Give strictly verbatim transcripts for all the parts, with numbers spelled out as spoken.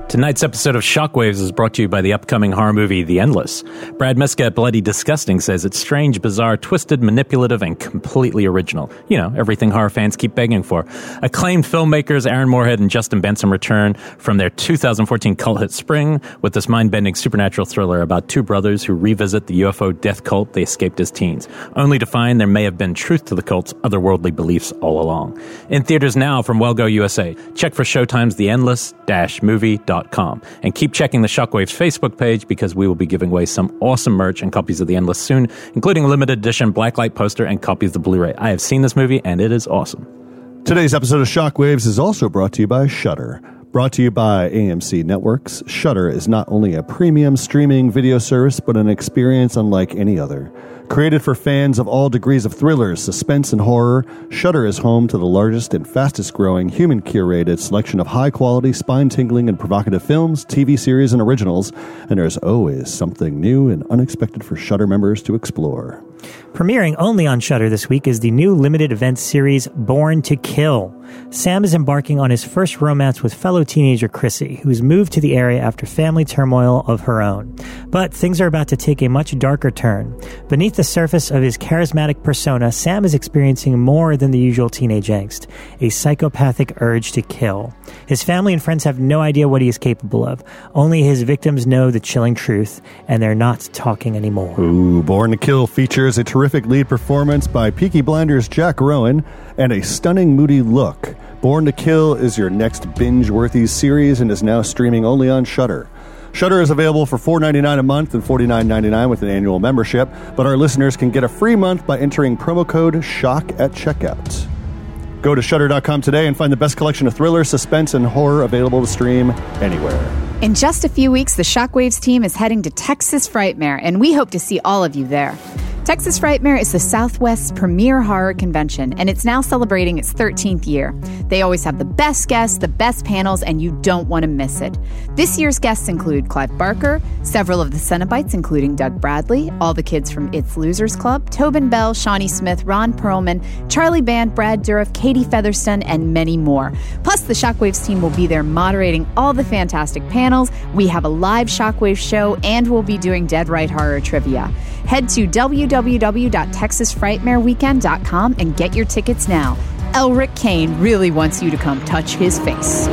Tonight's episode of Shockwaves is brought to you by the upcoming horror movie The Endless. Brad Miska at Bloody Disgusting says it's strange, bizarre, twisted, manipulative, and completely original. You know, everything horror fans keep begging for. Acclaimed filmmakers Aaron Moorhead and Justin Benson return from their two thousand fourteen cult hit Spring with this mind-bending supernatural thriller about two brothers who revisit the U F O death cult they escaped as teens, only to find there may have been truth to the cult's otherworldly beliefs all along. In theaters now from Wellgo U S A. Check for Showtime's The Endless movie dot com. And keep checking the Shockwaves Facebook page because we will be giving away some awesome merch and copies of The Endless soon, including a limited edition blacklight poster and copies of the Blu-ray. I have seen this movie and it is awesome. Today's episode of Shockwaves is also brought to you by Shudder. Brought to you by A M C Networks, Shudder is not only a premium streaming video service, but an experience unlike any other. Created for fans of all degrees of thrillers, suspense, and horror, Shudder is home to the largest and fastest-growing human-curated selection of high-quality, spine-tingling, and provocative films, T V series, and originals, and there's always something new and unexpected for Shudder members to explore. Premiering only on Shudder this week is the new limited event series Born to Kill. Sam is embarking on his first romance with fellow teenager Chrissy, who's moved to the area after family turmoil of her own. But things are about to take a much darker turn. Beneath the surface of his charismatic persona, Sam is experiencing more than the usual teenage angst, a psychopathic urge to kill. His family and friends have no idea what he is capable of. Only his victims know the chilling truth, and they're not talking anymore. Ooh, Born to Kill features a terrific lead performance by Peaky Blinders' Jack Rowan and a stunning, moody look. Born to Kill is your next binge-worthy series and is now streaming only on Shudder. Shudder is available for four dollars and ninety-nine cents a month and forty-nine dollars and ninety-nine cents with an annual membership, but our listeners can get a free month by entering promo code SHOCK at checkout. Go to Shudder dot com today and find the best collection of thriller, suspense, and horror available to stream anywhere. In just a few weeks, the Shockwaves team is heading to Texas Frightmare, and we hope to see all of you there. Texas Frightmare is the Southwest's premier horror convention, and it's now celebrating its thirteenth year. They always have the best guests, the best panels, and you don't want to miss it. This year's guests include Clive Barker, several of the Cenobites, including Doug Bradley, all the kids from It's Losers Club, Tobin Bell, Shawnee Smith, Ron Perlman, Charlie Band, Brad Dourif, Katie Featherston, and many more. Plus, the Shockwaves team will be there moderating all the fantastic panels. We have a live Shockwaves show, and we'll be doing Dead Right Horror trivia. Head to w w w dot texas frightmare weekend dot com and get your tickets now. Elric Kane really wants you to come touch his face.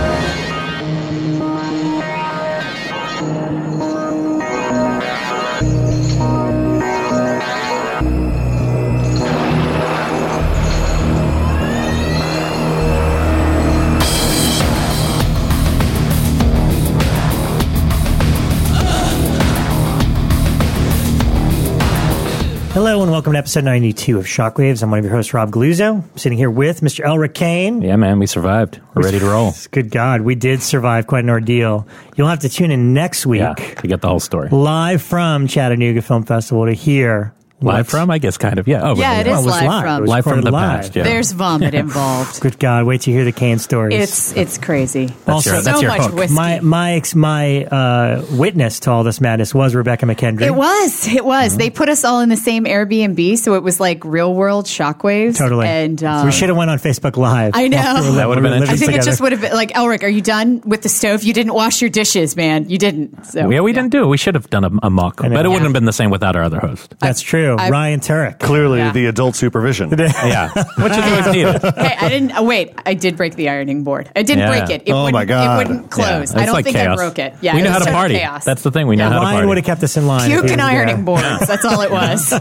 Hello and welcome to episode ninety-two of Shockwaves. I'm one of your hosts, Rob Galuzzo. I'm sitting here with Mister Elric Kane. Yeah, man, we survived. We're ready to roll. Good God, we did survive quite an ordeal. You'll have to tune in next week. Yeah, to get the whole story. Live from Chattanooga Film Festival to hear... Live from, I guess, kind of, yeah. Oh, yeah, it well, is it was live, live from. It was live from the live. past, yeah. There's vomit involved. Good God, wait to hear the Kane stories. It's it's crazy. That's Also, your, that's so your much hook. whiskey. My my ex, my uh, witness to all this madness was Rebecca McKendry. It was. It was. Mm-hmm. They put us all in the same Airbnb, so it was like real world Shockwaves. Totally. And um, we should have went on Facebook Live. I know. That would have been I think interesting. it just would have been like, Elric, are you done with the stove? You didn't wash your dishes, man. You didn't. So, yeah, we didn't do it. We should have done a, a mock, but it know. wouldn't Yeah. have been the same without our other host. That's true. I- Ryan Turek. Clearly, Yeah. the adult supervision. Yeah, which is always needed. Hey, I didn't. Oh, wait, I did break the ironing board. I didn't Yeah. break it. It Oh, wouldn't, my God. It wouldn't close. Yeah, I it's don't like think chaos. I broke it. Yeah, we it know was how to sort of party. chaos. That's the thing. We know Yeah. how to Ryan party. would have kept us in line. if Puke he and was there. ironing boards. That's all it was.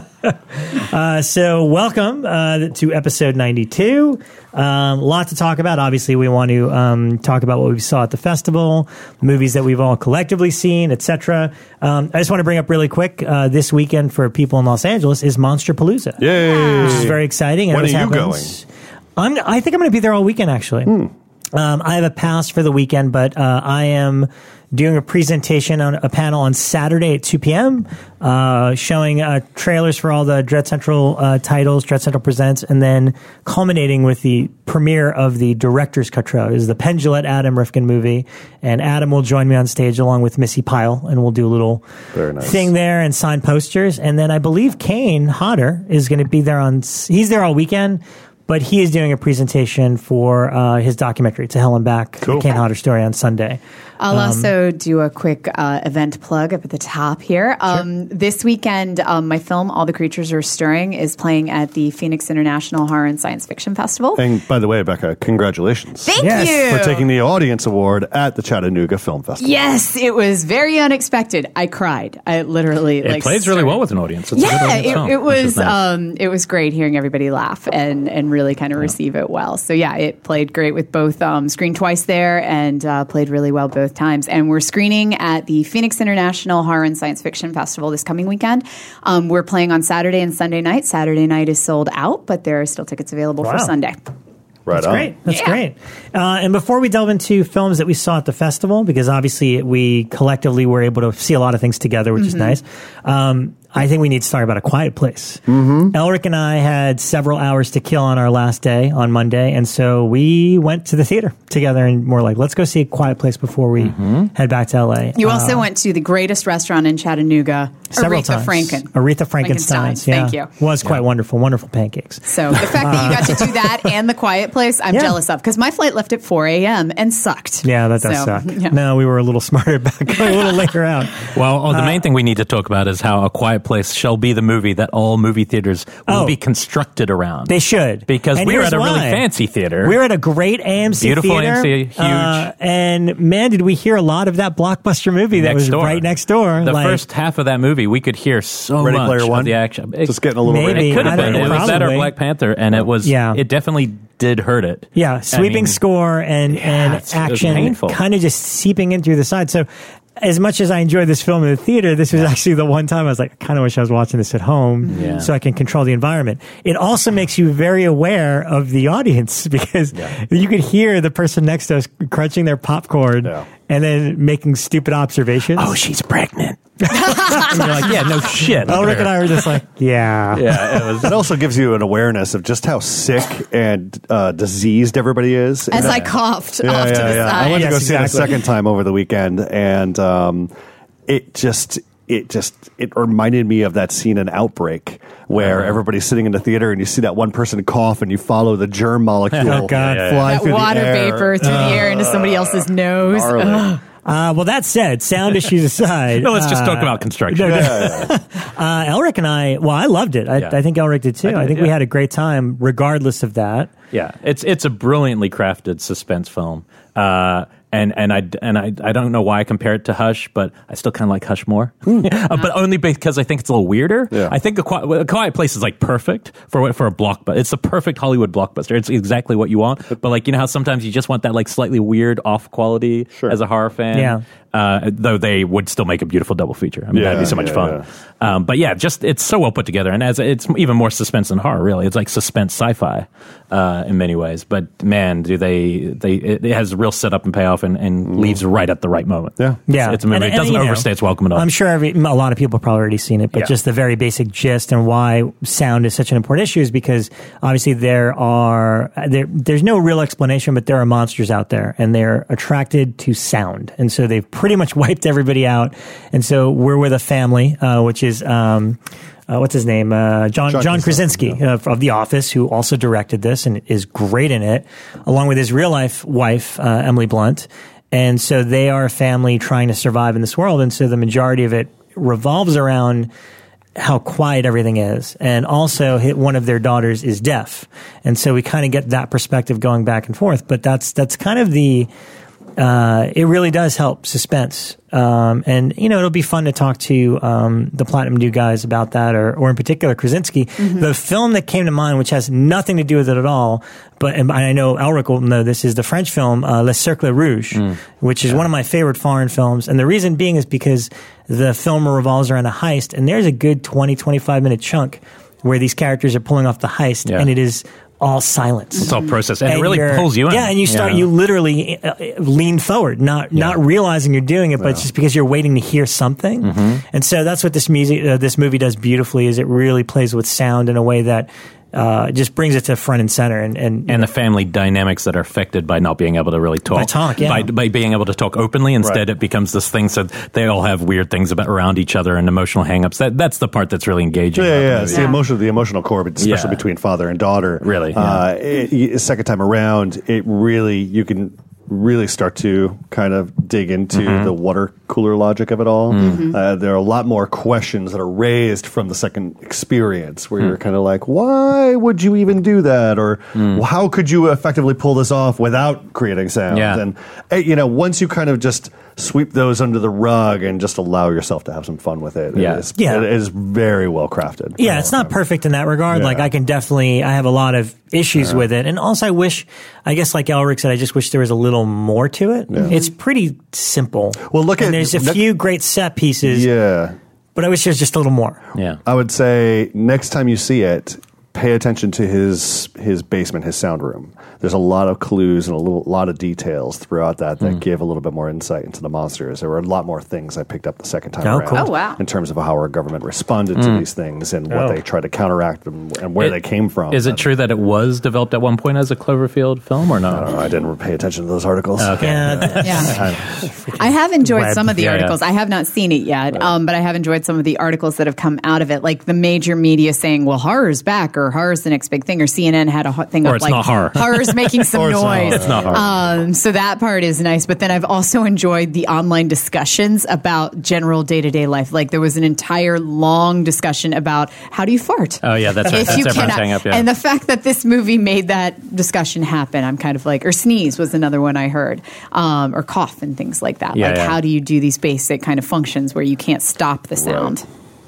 Uh, so welcome uh, to episode ninety-two. Um, a lot to talk about. Obviously, we want to um, talk about what we saw at the festival, movies that we've all collectively seen, et cetera. Um, I just want to bring up really quick, uh, this weekend for people in Los Angeles is Monsterpalooza. Yay! Which is very exciting. And When it are you happens- I'm, I think I'm going to be there all weekend, actually. Hmm. Um, I have a pass for the weekend, but uh, I am doing a presentation on a panel on Saturday at two p.m., uh, showing uh, trailers for all the Dread Central uh, titles, Dread Central Presents, and then culminating with the premiere of the Director's Cut trailer. This is the Penn Jillette Adam Rifkin movie, and Adam will join me on stage along with Missy Pyle, and we'll do a little Very nice. thing there and sign posters. And then I believe Kane Hodder is going to be there on, he's there all weekend. but he is doing a presentation for uh, his documentary, To Hell and Back, Cool. the Kane Hodder story, on Sunday. I'll Um, also do a quick uh, event plug up at the top here. Um, This weekend, um, my film, All the Creatures Are Stirring, is playing at the Phoenix International Horror and Science Fiction Festival. And by the way, Becca, congratulations Thank Yes, you for taking the Audience Award at the Chattanooga Film Festival. Yes, it was very unexpected. I cried. I literally It like plays really started- well with an audience. It's a good Yeah, audience it, film, it which is was nice. um, it was great hearing everybody laugh and and really kind of receive it well. So yeah, it played great with both um, screened twice there and uh, played really well both times. And we're screening at the Phoenix International Horror and Science Fiction Festival this coming weekend. Um, we're playing on Saturday and Sunday night. Saturday night is sold out, but there are still tickets available Wow. for Sunday. Right That's on. great. That's Yeah. great. Uh, and before we delve into films that we saw at the festival, because obviously we collectively were able to see a lot of things together, which is nice. Um, I think we need to talk about A Quiet Place. Mm-hmm. Elric and I had several hours to kill on our last day on Monday, and so we went to the theater together and we're like, let's go see A Quiet Place before we head back to L A. You Uh, also went to the greatest restaurant in Chattanooga, several Aretha times. Franken. Aretha Frankenstein's. Frankenstein's, Yeah. thank you. Was quite wonderful. Wonderful pancakes. So the fact that you got to do that and The Quiet Place, I'm Yeah. jealous of, because my flight left at four a.m. and sucked. Yeah, that does So, suck. yeah. No, we were a little smarter back, a little later out. Well, oh, the main thing we need to talk about is how A Quiet Place shall be the movie that all movie theaters will Oh. be constructed around. They should. Because And we were here's at a really why. fancy theater. We were at a great A M C Beautiful theater. A M C, huge. Uh, and man, did we hear a lot of that blockbuster movie that next was door. right next door. The Like, first half of that movie, we could hear so Ready much Player One? of the action. It, Just getting a little Maybe. ready. it could have I don't been. know, It was that or probably. Black Panther, and it was. Yeah. It definitely did hurt it. Yeah, sweeping I mean, score and, and it's- it was action painful. kind of just seeping in through the side. So as much as I enjoyed this film in the theater, this was actually the one time I was like, I kind of wish I was watching this at home Yeah. so I can control the environment. It also makes you very aware of the audience because you could hear the person next to us crunching their popcorn Yeah. and then making stupid observations. Oh, she's pregnant. and you're like, yeah, no shit. Elric and I were just like, yeah. Yeah, it was. It also gives you an awareness of just how sick and uh, diseased everybody is. As And I that- coughed Yeah, off yeah, to the yeah. I side. went to Yes, go see it a exactly. second time over the weekend, and um, it just it just it reminded me of that scene in Outbreak where Uh-huh. everybody's sitting in the theater and you see that one person cough and you follow the germ molecule Oh, God. Yeah, yeah, fly That through water the air. vapor through the air into somebody else's nose. Gnarly. Ugh. Uh, well, that said, sound issues aside. No, let's just uh, talk about construction. no, no. Yeah, yeah. Uh, Elric and I, well, I loved it. I, Yeah. I think Elric did too. I, I did, think we yeah. had a great time, regardless of that. Yeah, it's it's a brilliantly crafted suspense film, uh, and and I and I I don't know why I compare it to Hush, but I still kind of like Hush more, uh, but only because I think it's a little weirder. Yeah. I think a Quiet, a Quiet Place is like perfect for for a blockbuster. It's the perfect Hollywood blockbuster. It's exactly what you want. But like you know how sometimes you just want that like slightly weird off quality Sure. as a horror fan. Yeah. Uh, though they would still make a beautiful double feature. I mean, Yeah, that'd be so much yeah, fun. Um, but yeah, just it's so well put together, and as it's even more suspense than horror. Really, it's like suspense sci-fi uh, in many ways. But man, do they they it, it has real setup and payoff, and, and leaves right at the right moment. Yeah. Yeah, it's, it's a movie. And- it and, doesn't you know, overstay its welcome at all. I'm sure every, a lot of people have probably already seen it, but Yeah. just the very basic gist and why sound is such an important issue is because obviously there are there, there's no real explanation, but there are monsters out there and they're attracted to sound, and so they've pretty much wiped everybody out. And so we're with a family, uh, which is. Um, Uh, what's his name? Uh, John John John Krasinski, Krasinski uh, of The Office, who also directed this and is great in it, along with his real life wife uh, Emily Blunt. And so they are a family trying to survive in this world, and so the majority of it revolves around how quiet everything is, and also hit one of their daughters is deaf, and so we kind of get that perspective going back and forth. But that's that's kind of the. Uh, it really does help suspense. Um, and, you know, it'll be fun to talk to um, the Platinum Dew guys about that, or, or in particular, Krasinski. Mm-hmm. The film that came to mind, which has nothing to do with it at all, but and I know Elric will know this, is the French film uh, Le Cercle Rouge, Mm. which is one of my favorite foreign films. And the reason being is because the film revolves around a heist, and there's a good twenty, twenty-five minute chunk where these characters are pulling off the heist, Yeah. and it is all silence. it's all process, and, it And really you're- pulls you in. Yeah, and you start, you literally uh, lean forward, not not realizing you're doing it, but just because you're waiting to hear something. Mm-hmm. And so that's what this music, uh, this movie does beautifully. Is it really plays with sound in a way that uh, it just brings it to front and center. And and, and the family dynamics that are affected by not being able to really talk. By talk, yeah. By, by being able to talk openly. Instead, Right. it becomes this thing. So they all have weird things about around each other and emotional hangups. That that's the part that's really engaging. Yeah, about the yeah, movie. it's the Yeah. emotional, the emotional core, but especially Yeah. between father and daughter. Really, uh, it, it- second time around, it really you can really start to kind of dig into Mm-hmm. the water cooler logic of it all. Mm. Uh, there are a lot more questions that are raised from the second experience, where Hmm. you're kind of like, why would you even do that, or Hmm. how could you effectively pull this off without creating sound? Yeah. And uh, you know, once you kind of just sweep those under the rug and just allow yourself to have some fun with it, Yeah. it is, Yeah. it is very well crafted. Yeah, it's not perfect in that regard. Yeah. Like I can definitely, I have a lot of issues with it. And also I wish, I guess like Elric said, I just wish there was a little more to it. It's pretty simple. Well, look and at- there's a look- few great set pieces, Yeah. but I wish there's just a little more. Yeah. I would say next time you see it, pay attention to his his basement, his sound room. There's a lot of clues and a little, lot of details throughout that that give a little bit more insight into the monsters. There were a lot more things I picked up the second time Oh, around cool. Oh, wow. in terms of how our government responded to these things and what Oh. they tried to counteract them and where It- they came from. Is it true that it was developed at one point as a Cloverfield film or I not? don't know. I didn't pay attention to those articles. Okay. Yeah. Yeah. I have enjoyed Web. some of the Yeah, yeah. articles. I have not seen it yet, um, but I have enjoyed some of the articles that have come out of it, like the major media saying, well, horror's back, or horror's the next big thing, or C N N had a hot thing Or up it's like not horror. horror's making some Or it's not noise. horror. It's not horror. Um, so that part is nice. But then I've also enjoyed the online discussions about general day to day life. Like there was an entire long discussion about how do you fart? Oh, yeah, that's right. If That's you everyone's cannot, hang up, yeah. And the fact that this movie made that discussion happen, I'm kind of like, or sneeze was another one I heard, um, or cough and things like that. Yeah, like yeah. how do you do these basic kind of functions where you can't stop the sound?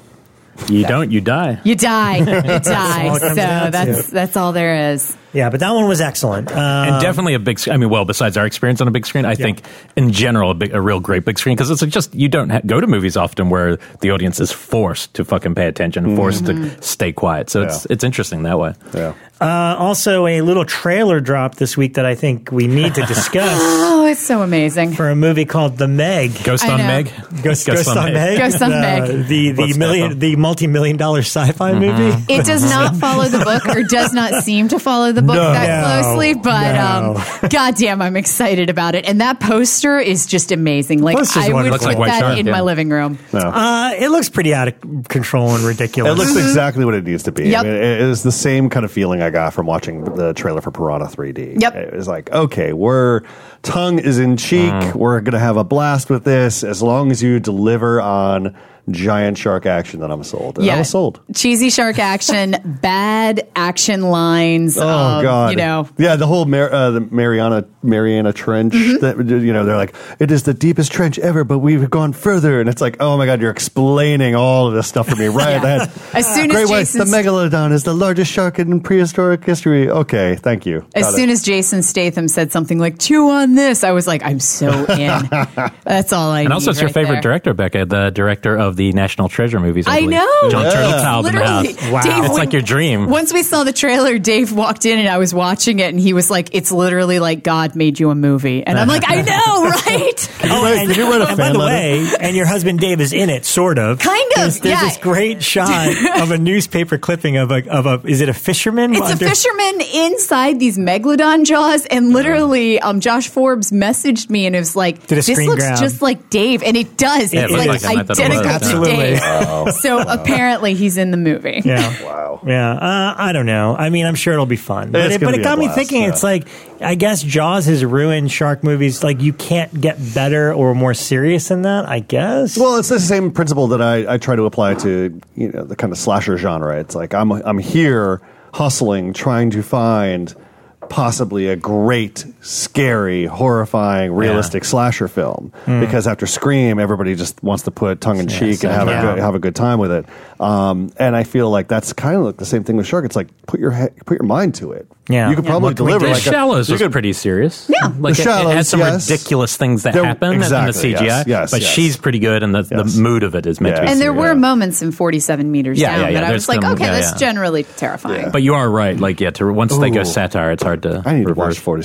You don't, you die. You die, you die. all it So comes down to. that's that's all there is. Yeah, but that one was excellent. Uh, And definitely a big screen. I mean, well, besides our experience on a big screen, I think in general a, big, a real great big screen because it's just you don't ha- go to movies often where the audience is forced to fucking pay attention, forced to stay quiet. So it's Yeah. it's interesting that way. Yeah. uh, also, a little trailer dropped this week that I think we need to discuss Oh, it's so amazing. for a movie called The Meg. Ghost I on know. Meg. Ghost, Ghost on Meg. Ghost on Uh, Meg. The the What's that million from? the multi million dollar sci-fi movie. It does not follow the book, or does not seem to follow the book No. that No. closely. But No. um, goddamn, I'm excited about it. And that poster is just amazing. Like Poster's I would wonderful. put Looks like White that Shark, in yeah. my living room. No. Uh, it looks pretty out of control and ridiculous. It looks exactly what it needs to be. Yep. I mean, it is the same kind of feeling I got from watching the trailer for Piranha three D. Yep. It was like, okay, we're tongue is in cheek. Mm. We're going to have a blast with this. As long as you deliver on giant shark action, then I'm sold. And I was sold. Cheesy shark action, bad action lines. Oh um, God! You know, yeah, the whole Mar- uh, the Mariana Mariana Trench. Mm-hmm. That you know, they're like, it is the deepest trench ever, but we've gone further, and it's like, oh my God, you're explaining all of this stuff for me right Yeah. ahead. As soon as Great White, the Jason's- megalodon is the largest shark in prehistoric history. Okay, thank you. as Got soon it. as Jason Statham said something like "chew on this," I was like, "I'm so in." That's all I. And also, need it's your right favorite there. director, Becca, the director of the National Treasure movies. I, I believe. know. John Yeah. Turteltaub in the Literally, house. Wow. Dave, It's when- like your dream. Once we saw the trailer, Dave walked in and I was watching it, and he was like, "It's literally like God made you a movie," and I'm like, "I know, right?" Oh, write- and, did you write a and by fan the letter? way, and your husband Dave is in it, sort of. Kind of, There's, there's yeah. this great shot of a newspaper clipping of a of a. Is it a fisherman? It's a under- fisherman inside these megalodon jaws, and literally, um, Josh Forbes messaged me and it was like, Did a "This screen looks grab. just like Dave," and it does. Yeah, it it's looked like, like him. I thought it identical was. to Absolutely. Dave. So apparently, he's in the movie. Yeah. Wow. Yeah, uh, I don't know. I mean, I'm sure it'll be fun. But It's it, gonna but it be a got me blast, thinking, yeah. it's like, I guess Jaws has ruined shark movies. Like, you can't get better or more serious than that, I guess. Well, it's the same principle that I, I try to apply to you know the kind of slasher genre. It's like I'm I'm here hustling, trying to find possibly a great, scary, horrifying, realistic slasher film. Because after Scream, everybody just wants to put tongue in cheek so and have yeah. a good, have a good time with it. Um, and I feel like that's kind of like the same thing with Shark. It's like put your he- put your mind to it. Yeah. you could Yeah. probably What can we deliver do? The like a- Shallows you was could- pretty serious. Yeah. like The it, it Shallows, had some yes. ridiculous things that There- happen exactly, in the C G I, yes, yes, but yes. she's pretty good, and the, Yes. the mood of it is meant to be Yes. And there serious. were Yeah. moments in forty-seven meters Yeah, down yeah, yeah. that I There's was like, some- okay, yeah, that's yeah. generally terrifying. Yeah. But you are right. Like, yeah, to once they go Ooh. satire, it's hard to I need to reverse. watch forty-seven meters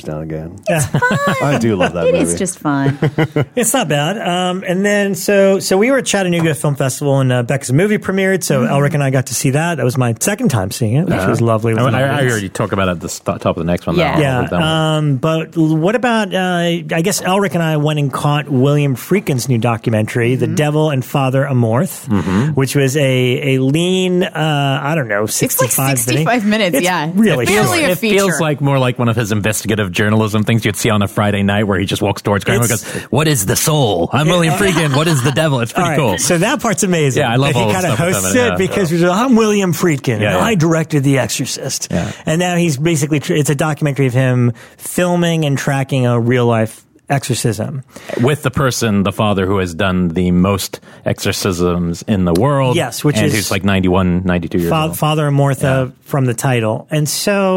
now and again. It's fun. I do love that It movie. is just fun. It's not bad. Um, and then, so so we were at Chattanooga Film Festival, and uh, Becca's movie premiered, so Mm-hmm. Elric and I got to see that. That was my second time seeing it, which was lovely. It was I, I, I lovely. heard you talk about it at the st- top of the next one. Yeah. though. Yeah, With that one. um, but what about, uh, I guess Elric and I went and caught William Friedkin's new documentary, Mm-hmm. The Devil and Father Amorth, Mm-hmm. which was a, a lean, uh, I don't know, sixty-five, like sixty-five minutes, It's yeah. really It's short. barely a it feature. feels like more like one of his investigative journalism things you'd see on a Friday night where he just walks towards camera and It's- goes, "What is the soul? I'm William Friedkin. What is the devil?" It's pretty All right, cool. so that part's amazing. Yeah, I love that all he the kind of stuff with hosts him, it yeah. because he's like, I'm William Friedkin. Yeah, and yeah. I directed The Exorcist. Yeah. And now he's basically, tr- it's a documentary of him filming and tracking a real life exorcism. With the person, the father who has done the most exorcisms in the world. Yes, which and is- who's like ninety-one, ninety-two years Fa- old. Father Amortha from the title. And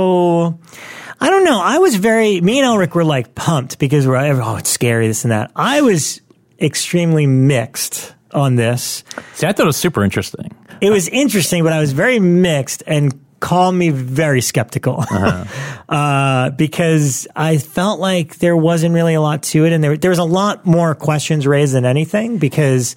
so, I don't know. I was very, me and Elric were like pumped because we're, oh, it's scary, this and that. I was extremely mixed on this. See, I thought it was super interesting. It was interesting, but I was very mixed and called me very skeptical Uh-huh. uh, because I felt like there wasn't really a lot to it. And there, there was a lot more questions raised than anything because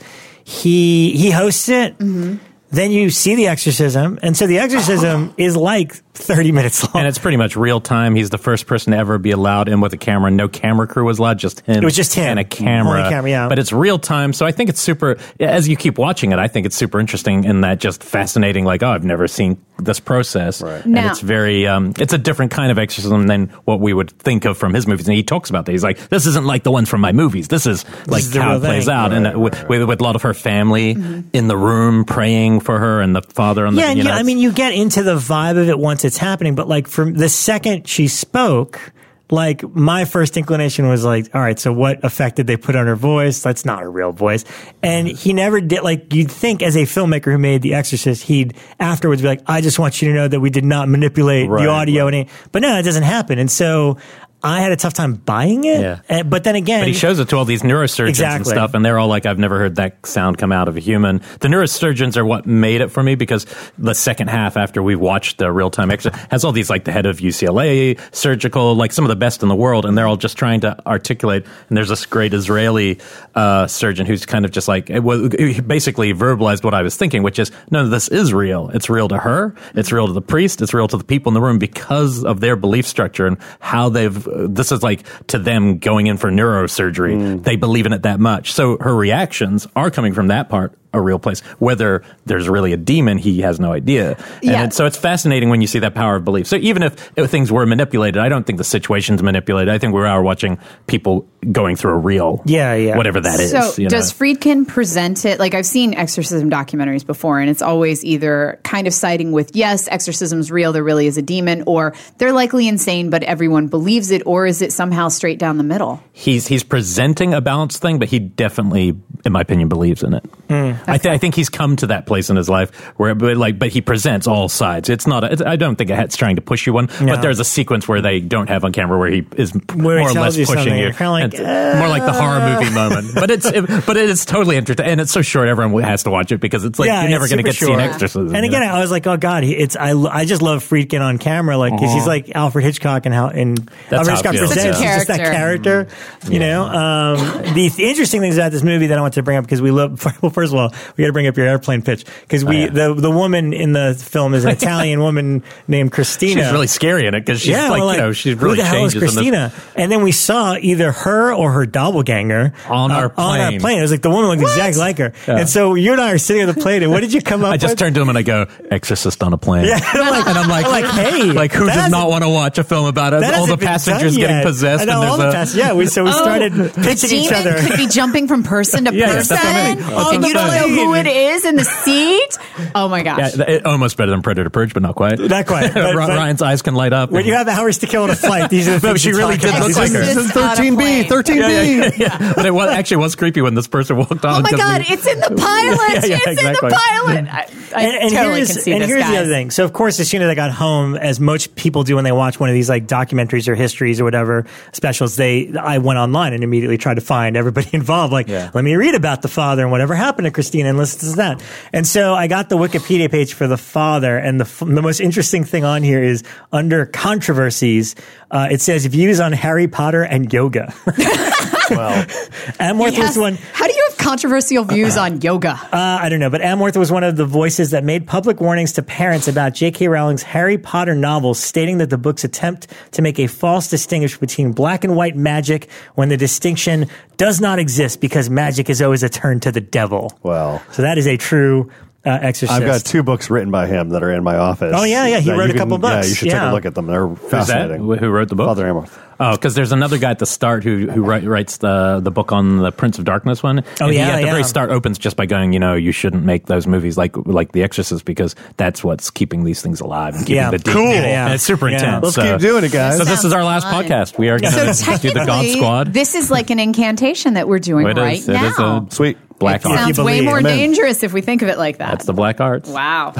he, he hosts it. Mm-hmm. Then you see the exorcism. And so the exorcism is like thirty minutes long. And it's pretty much real time. He's the first person to ever be allowed in with a camera. No camera crew was allowed, just him. It was just him. And a camera. Only camera, yeah. But it's real time. So I think it's super, as you keep watching it, I think it's super interesting in that just fascinating, like, oh, I've never seen this process. Right. And Now- it's very, um, it's a different kind of exorcism than what we would think of from his movies. And he talks about that. He's like, this isn't like the ones from my movies. This is like is the how real it plays thing. out. and uh, with, with, with a lot of her family in the room praying for her and the father on the, yeah, and you you, know, I mean, you get into the vibe of it once it's happening, but like from the second she spoke, like my first inclination was like, all right, so what effect did they put on her voice? That's not her real voice. And he never did, like, you'd think as a filmmaker who made The Exorcist, he'd afterwards be like, I just want you to know that we did not manipulate Right, the audio. right. And but no, it doesn't happen. And so I had a tough time buying it. Yeah. And- but then again, But he shows it to all these neurosurgeons and Exactly. stuff, and they're all like, I've never heard that sound come out of a human. The neurosurgeons are what made it for me because the second half, after we watched the real time extra, has all these, like the head of U C L A, surgical, like some of the best in the world, and they're all just trying to articulate. And there's this great Israeli uh, surgeon who's kind of just like, it was, he basically verbalized what I was thinking, which is, no, this is real. It's real to her, it's real to the priest, it's real to the people in the room because of their belief structure and how they've, uh, this is like to them going in for neurosurgery. Mm. They believe in it that much. So her reactions are coming from that part, a real place. Whether there's really a demon, he has no idea. And Yeah. it, so it's fascinating when you see that power of belief. So even if, if things were manipulated, I don't think the situation's manipulated. I think we are watching people going through a real, Yeah, yeah. whatever that is. So you know? does Friedkin present it, like I've seen exorcism documentaries before, and it's always either kind of siding with, yes, exorcism's real, there really is a demon, or they're likely insane, but everyone believes it, or is it somehow straight down the middle? he's he's presenting a balanced thing, but he definitely, in my opinion, believes in it. I, th- I think he's come to that place in his life where, but like, but he presents all sides. It's not. A, it's, I don't think it's trying to push you one, No. but there's a sequence where they don't have on camera where he is Where he more or tells less you pushing something, you. you're kinda like, And more like the horror movie moment. But it's it, but it is totally entertaining, and it's so short. Everyone has to watch it because it's like Yeah, you're never it's going to super get to see an short. exorcism. And you again, know? I was like, oh god, he, it's I, I just love Friedkin on camera, like 'cause he's like Alfred Hitchcock and how and That's Alfred how it Hitchcock feels, presents. yeah. He's just that Character. character, you know. Um, the, the interesting things about this movie that I want to bring up because we love. Well, first of all, we got to bring up your airplane pitch because we Oh, yeah. the the woman in the film is an Italian woman named Christina. she's really scary in it because she's yeah, like, we're you know, she who really the hell is changes in this. Christina? And then we saw either her or her doppelganger On our uh, on our plane. plane. It was like the woman looked exactly like her. Yeah. And so you and I are sitting on the plane. And what did you come up I just with? turned to him and I go, "Exorcist on a plane." Yeah, and I'm like, and I'm like, I'm like, hey, like who that does not hasn't- want to watch a film about it? that All the hasn't been passengers done getting yet. possessed, I know, and all there's the a pass- yeah, we, so we started The pitching each demon other. could be jumping from person to Yeah, yeah, person, that's what I mean. That's and what you don't I'm know saying. who it is in the seat. Oh my gosh! Yeah, th- it, almost better than Predator Purge, but not quite. Not quite, but- Ry- but- Ryan's eyes can light up. When you have hours to kill on a flight, these are the No, things she you really talk did about. look These like are- her. This is Just on a thirteen B, plane. thirteen B. yeah, yeah, yeah. But it was, actually was creepy when this person walked on. Oh my 'cause god, we- it's in the pilot! Yeah, yeah, it's exactly. in the pilot! I, I and, and totally here's, can see and this, here's guys. the other thing. So, of course, as soon as I got home, as most people do when they watch one of these like documentaries or histories or whatever specials, they I went online and immediately tried to find everybody involved. Like, Yeah. let me read about the father and whatever happened to Christina. Christine and listens to that. And so I got the Wikipedia page for the father, and the the most interesting thing on here is under controversies, uh, it says views on Harry Potter and yoga. Well, Amworth Yes. was one. How do you have controversial views on yoga? Uh, I don't know, but Amworth was one of the voices that made public warnings to parents about J K. Rowling's Harry Potter novels, stating that the books attempt to make a false distinction between black and white magic when the distinction does not exist because magic is always a turn to the devil. well. So that is a true uh, exorcist. I've got two books written by him that are in my office. Oh, yeah, yeah, he that wrote you a couple can- books. Yeah, you should Yeah. take a look at them. They're Who's that? fascinating. Who wrote the book? Father Amorth. Oh, because there's another guy at the start who who write, writes the the book on the Prince of Darkness one. Oh, and yeah, he at the yeah. very start opens just by going, you know, you shouldn't make those movies like like The Exorcist because that's what's keeping these things alive and keeping Yeah. the demons. Cool. Yeah. And it's super Yeah. intense. Let's so. keep doing it, guys. So this is our last Sounds fun. podcast. We are going So to do the God technically, Squad. this is like an incantation that we're doing It right is- it is now. a Sweet. black If you art. Sounds way believe. more Amen. dangerous if we think of it like that. That's the black arts. Wow.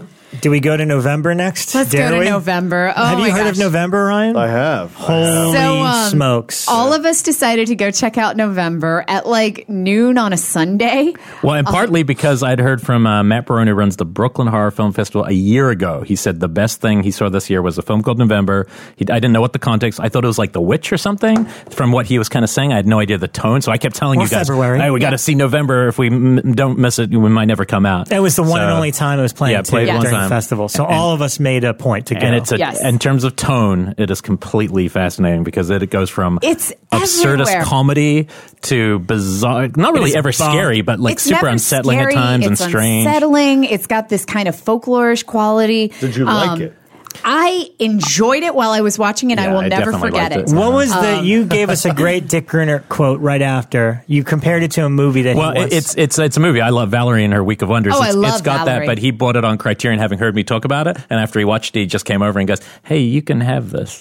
Do we go to November next? Let's Dare go to we? November. Oh Have you my heard gosh. of November, Ryan? I have. Holy So, um, smokes. All of us decided to go check out November at like noon on a Sunday. Well, and Uh, partly because I'd heard from uh, Matt Barone, who runs the Brooklyn Horror Film Festival, a year ago. He said the best thing he saw this year was a film called November. He, I didn't know what the context. I thought it was like The Witch or something. From what he was kind of saying, I had no idea the tone. So I kept telling Or you guys, February. hey, we got to see November. If we m- don't miss it, we might never come out. That was the one So- and only time it was playing Yeah, too, played one during time. the festival. So And- all of us made a point to go. And it's a, Yes. in terms of tone, it is completely fascinating because it, it goes from It's absurdist everywhere. comedy to bizarre, not really is ever bomb. scary, but like It's super never unsettling scary, at times and it's strange. unsettling. It's got this kind of folklorish quality. Did you like it? I enjoyed it while I was watching it. I Yeah, will I never definitely forget liked it. it. What was the? Um, You gave us a great Dick Gruner quote right after you compared it to a movie that. Well, he once, it's it's it's a movie. I love Valerie and Her Week of Wonders. Oh, I it's, love it's got Valerie. that, but he bought it on Criterion, having heard me talk about it. And after he watched it, he just came over and goes, "Hey, you can have this."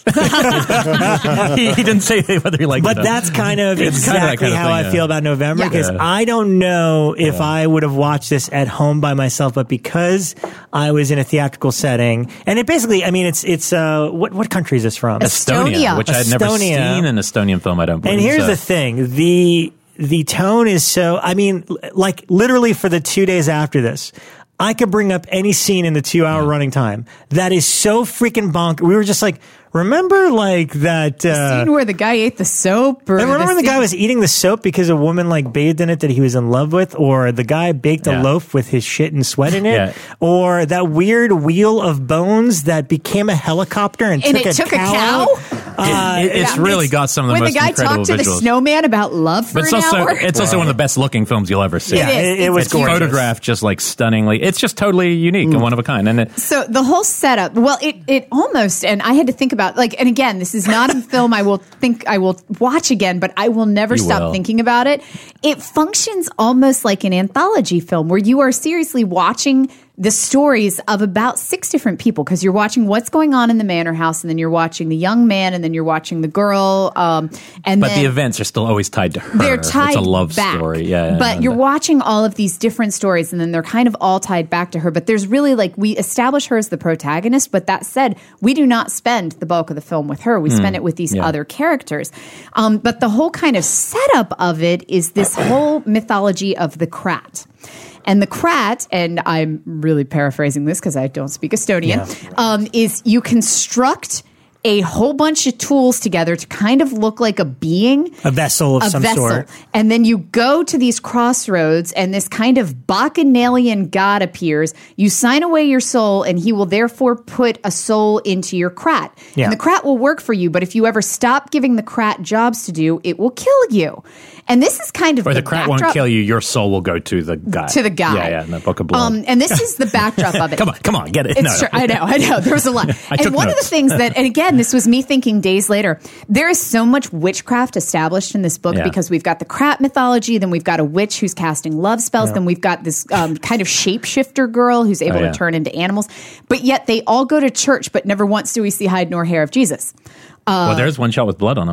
he, he didn't say whether he liked But it. that's kind of It's kind exactly of that kind of how thing, I yeah. feel about November Yeah. because Yeah. I don't know if I would have watched this at home by myself, but because I was in a theatrical setting, and it basically, I mean, it's it's uh, what what country is this from? Estonia. which I had never Estonia. seen an Estonian film. I don't believe. And here's so. the thing: the the tone is so. I mean, l- like literally for the two days after this, I could bring up any scene in the two hour running time that is so freaking bonk. We were just like, remember, like that. Uh, Scene where the guy ate the soap. Or I remember the scene- guy was eating the soap because a woman like bathed in it that he was in love with, or the guy baked a Yeah. loaf with his shit and sweat in it, Yeah. or that weird wheel of bones that became a helicopter and, And took, it a, took a cow. cow? Uh, It- it's Yeah, really got some of the when most the guy incredible talked to the visuals. snowman about love for But it's an also hour. it's also one of the best looking films you'll ever see. yeah, It is. it, it was It's gorgeous. Photographed just like stunningly. It's just totally unique and one of a kind. And it, So the whole setup, well, it it almost, and I had to think about like, and again, this is not a film I will think I will watch again, but I will never You stop will. thinking about it. It functions almost like an anthology film where you are seriously watching the stories of about six different people because you're watching what's going on in the manor house, and then you're watching the young man, and then you're watching the girl, um, and but then the events are still always tied to her. they're tied It's a love back. story. Yeah, yeah, but and, you're uh, watching all of these different stories, and then they're kind of all tied back to her. But there's really like we establish her as the protagonist. But that said, we do not spend the bulk of the film with her. We spend it with these Hmm. yeah. other characters. Um, but the whole kind of setup of it is this whole mythology of the Krat. And the Krat, and I'm really paraphrasing this because I don't speak Estonian, um, is you construct a whole bunch of tools together to kind of look like a being, A vessel of a some vessel. sort. And then you go to these crossroads, and this kind of bacchanalian god appears. You sign away your soul, and he will therefore put a soul into your Krat. Yeah. And the Krat will work for you, but if you ever stop giving the Krat jobs to do, it will kill you. And this is kind of or the, the Krat backdrop- won't kill you. Your soul will go to the guy. to the guy. Yeah, yeah. In the Book of Blood. Um, and this is the backdrop of it. come on, come on, get it. It's No, true. no. I know, I know. There was a lot. I and took one of notes. the things that, and again, this was me thinking days later, there is so much witchcraft established in this book Yeah. because we've got the Krat mythology, then we've got a witch who's casting love spells, then we've got this um, kind of shapeshifter girl who's able Oh, yeah. to turn into animals. But yet they all go to church, but never once do we see hide nor hair of Jesus. well, there's one shot with blood on him.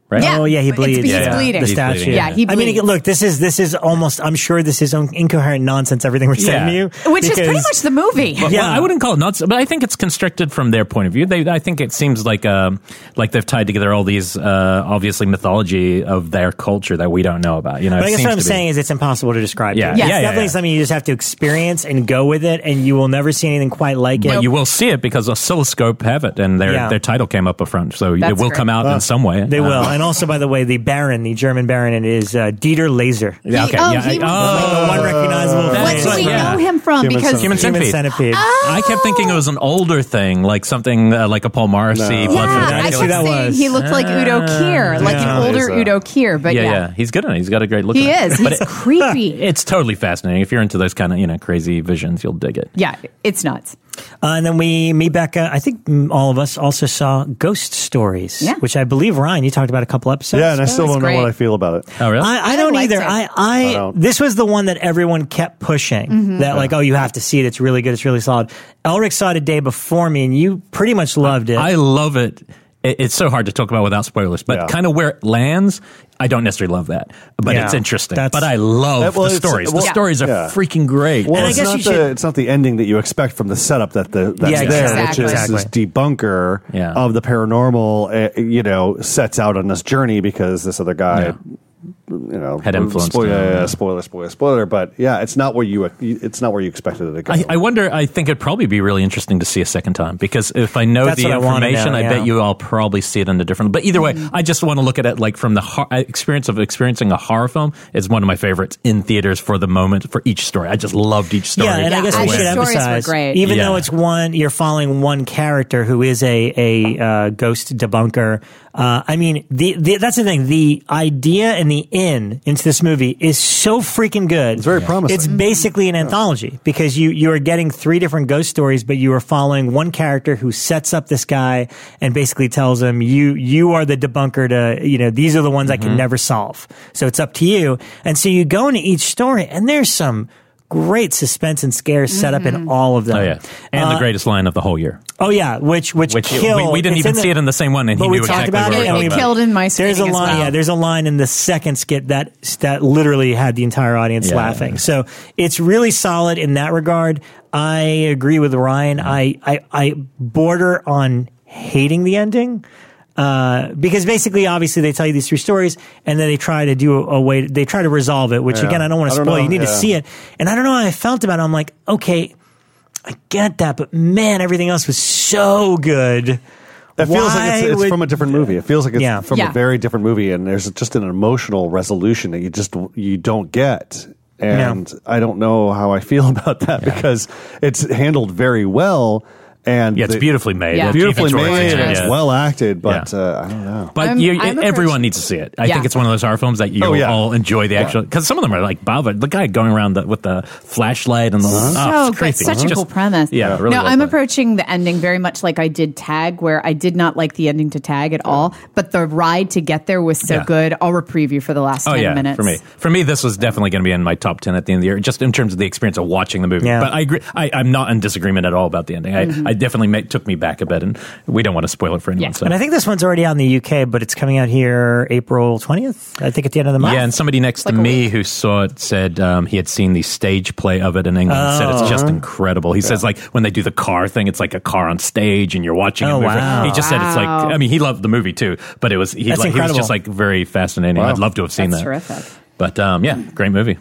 right? Yeah. Oh yeah, he It's- bleeds. he's yeah. bleeding. The He's statue. bleeding, yeah. he I mean, bleeds. look, this is this is almost. I'm sure this is incoherent nonsense. Everything we're saying Yeah. to you, Which is pretty because- much the movie. Well, Yeah. I wouldn't call it nuts, but I think it's constricted from their point of view. They, I think it seems like um, like they've tied together all these uh, obviously mythology of their culture that we don't know about. You know, But it I guess seems what I'm to be- saying is it's impossible to describe. Yeah. it. Yeah, It's yeah, definitely yeah. something you just have to experience and go with it, and you will never see anything quite like it. But you will see it because Oscilloscope have it, and their Yeah. their title came up up front, so That's it will great. come out in some way. They Uh, will. And also, by the way, the Baron, the German Baron, it is uh, Dieter Laser. Yeah, okay. oh, yeah, he I- was- oh, The one recognizable That's What do what- we yeah. know him from? Human Because Human Human Centipede. Centipede. I kept thinking it was an older thing, like something uh, like a Paul Marcy. No. Blood yeah, from I Dracula. kept See, that saying was- he looked like Udo Kier, like yeah. an older He's, uh, Udo Kier. But yeah, yeah, yeah, he's good in it. He's got a great look. he in it. is. But He's it- creepy. it's totally fascinating. If you're into those kind of you know crazy visions, you'll dig it. Yeah, it's nuts. Uh, and then we, me, Becca, I think mm, all of us also saw Ghost Stories, Yeah. which I believe, Ryan, you talked about a couple episodes. Yeah, and I That still was don't know great. what I feel about it. Oh, really? I, I I don't liked either. it. I, I, I don't. this was the one that everyone kept pushing. Mm-hmm. That like, oh, you have to see it. It's really good. It's really solid. Elric saw it a day before me, and you pretty much loved it. I love it. It- It's so hard to talk about without spoilers, but Yeah. kind of where it lands, I don't necessarily love that. But Yeah. it's interesting. That's- But I love Uh, well, the it's- stories. well, the Yeah. stories are yeah. freaking great. Well, And I it's guess not you the should- it's not the ending that you expect from the setup that the that's Yeah, there, exactly. which is Exactly. this debunker Yeah. of the paranormal. Uh, you know, sets out on this journey because this other guy. Yeah. You know, Had influenced spoiler, him, yeah, yeah. spoiler, spoiler, spoiler. But yeah, it's not where you it's not where you expected it to go. I, I wonder. I think it'd probably be really interesting to see a second time because if I know That's the what I wanna information, know, I yeah. bet you I'll probably see it in a different. But either way, I just want to look at it like from the hor- experience of experiencing a horror film. Is one of my favorites in theaters for the moment for each story. I just loved each story. Yeah, and I Yeah, guess I we think should stories were emphasize, great. even Yeah. though it's one, you're following one character who is a a uh, ghost debunker. Uh, I mean, the, the that's the thing. The idea and the in into this movie is so freaking good. It's very promising. It's basically an anthology because you you are getting three different ghost stories, but you are following one character who sets up this guy and basically tells him you you are the debunker to you know these are the ones I can never solve. So it's up to you. And so you go into each story, and there's some great suspense and scares set up in all of them. Oh yeah, and the Uh, greatest line of the whole year. Oh yeah, which which, Which killed. we, we didn't it's even in see it in the same one, and but he we knew talked exactly about what it, we and were we talking It killed in my There's a screening as line, well. yeah. There's a line in the second skit that that literally had the entire audience Yeah. laughing. So it's really solid in that regard. I agree with Ryan. I I, I border on hating the ending. Uh, because basically, obviously, they tell you these three stories, and then they try to do a, a way. They try to resolve it, which Yeah. again, I don't want I to don't spoil. know, You need to yeah. see it, and I don't know how I felt about it. I'm like, okay, I get that, but man, everything else was so good. It feels Why like it's, it's would- from a different movie. It feels like it's Yeah. from Yeah. a very different movie, and there's just an emotional resolution that you just you don't get. And I don't know how I feel about that because it's handled very well. And Yeah, it's the- beautifully made. Yeah. It's beautifully Ethan Schwartz, made, yeah, and it's yeah. well acted, but Yeah. uh, I don't know. But I'm- you, I'm everyone approaching- needs to see it. I Yeah. think it's one of those horror films that you'll Oh, yeah. all enjoy the actual. Because some of them are like Bava, the guy going around the, with the flashlight and the. Uh-huh. Oh, So it's good. creepy. Such a Just- cool premise. Yeah, really No, well I'm done. approaching the ending very much like I did Tag, where I did not like the ending to Tag at all, but the ride to get there was so Yeah. good. I'll reprieve you for the last Oh ten yeah, minutes. for me, for me, this was definitely going to be in my top ten at the end of the year, just in terms of the experience of watching the movie. Yeah. But I agree, I, I'm not in disagreement at all about the ending. I, Mm-hmm. I definitely made, took me back a bit, and we don't want to spoil it for anyone. Yeah. So. And I think this one's already out in the U K, but it's coming out here April twentieth. I think at the end of the month. Yeah, and somebody next to Like a me week. who saw it said um, he had seen the stage play of it in England. and Said it's just incredible. He says like when they do the car thing, it's like a car on stage, and you're watching. Oh, a movie. wow. He just said it's like. Wow. I mean, he loved the movie too, but it was he, That's like, he was incredible. just like very fascinating. Wow. I'd love to have seen That's that. terrific. But um, yeah, great movie.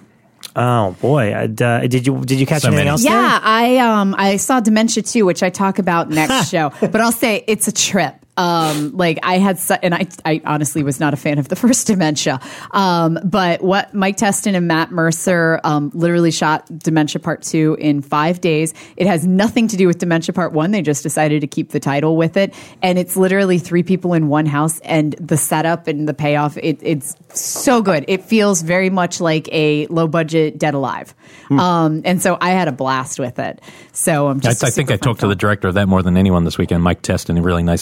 Oh boy, I'd, uh, did you did you catch So anything many. else? Yeah, I um I saw Dementia two, which I talk about next show. But I'll say it's a trip. Um, like I had, su- and I, I honestly was not a fan of the first Dementia. Um, but what Mike Teston and Matt Mercer um, literally shot Dementia Part Two in five days. It has nothing to do with Dementia Part One. They just decided to keep the title with it, and it's literally three people in one house. And the setup and the payoff, it, it's so good. It feels very much like a low budget Dead Alive. Um, and so I had a blast with it. So I'm I, just. I think I talked to the director of that more than anyone this weekend, Mike Teston, a really nice guy. Yeah, so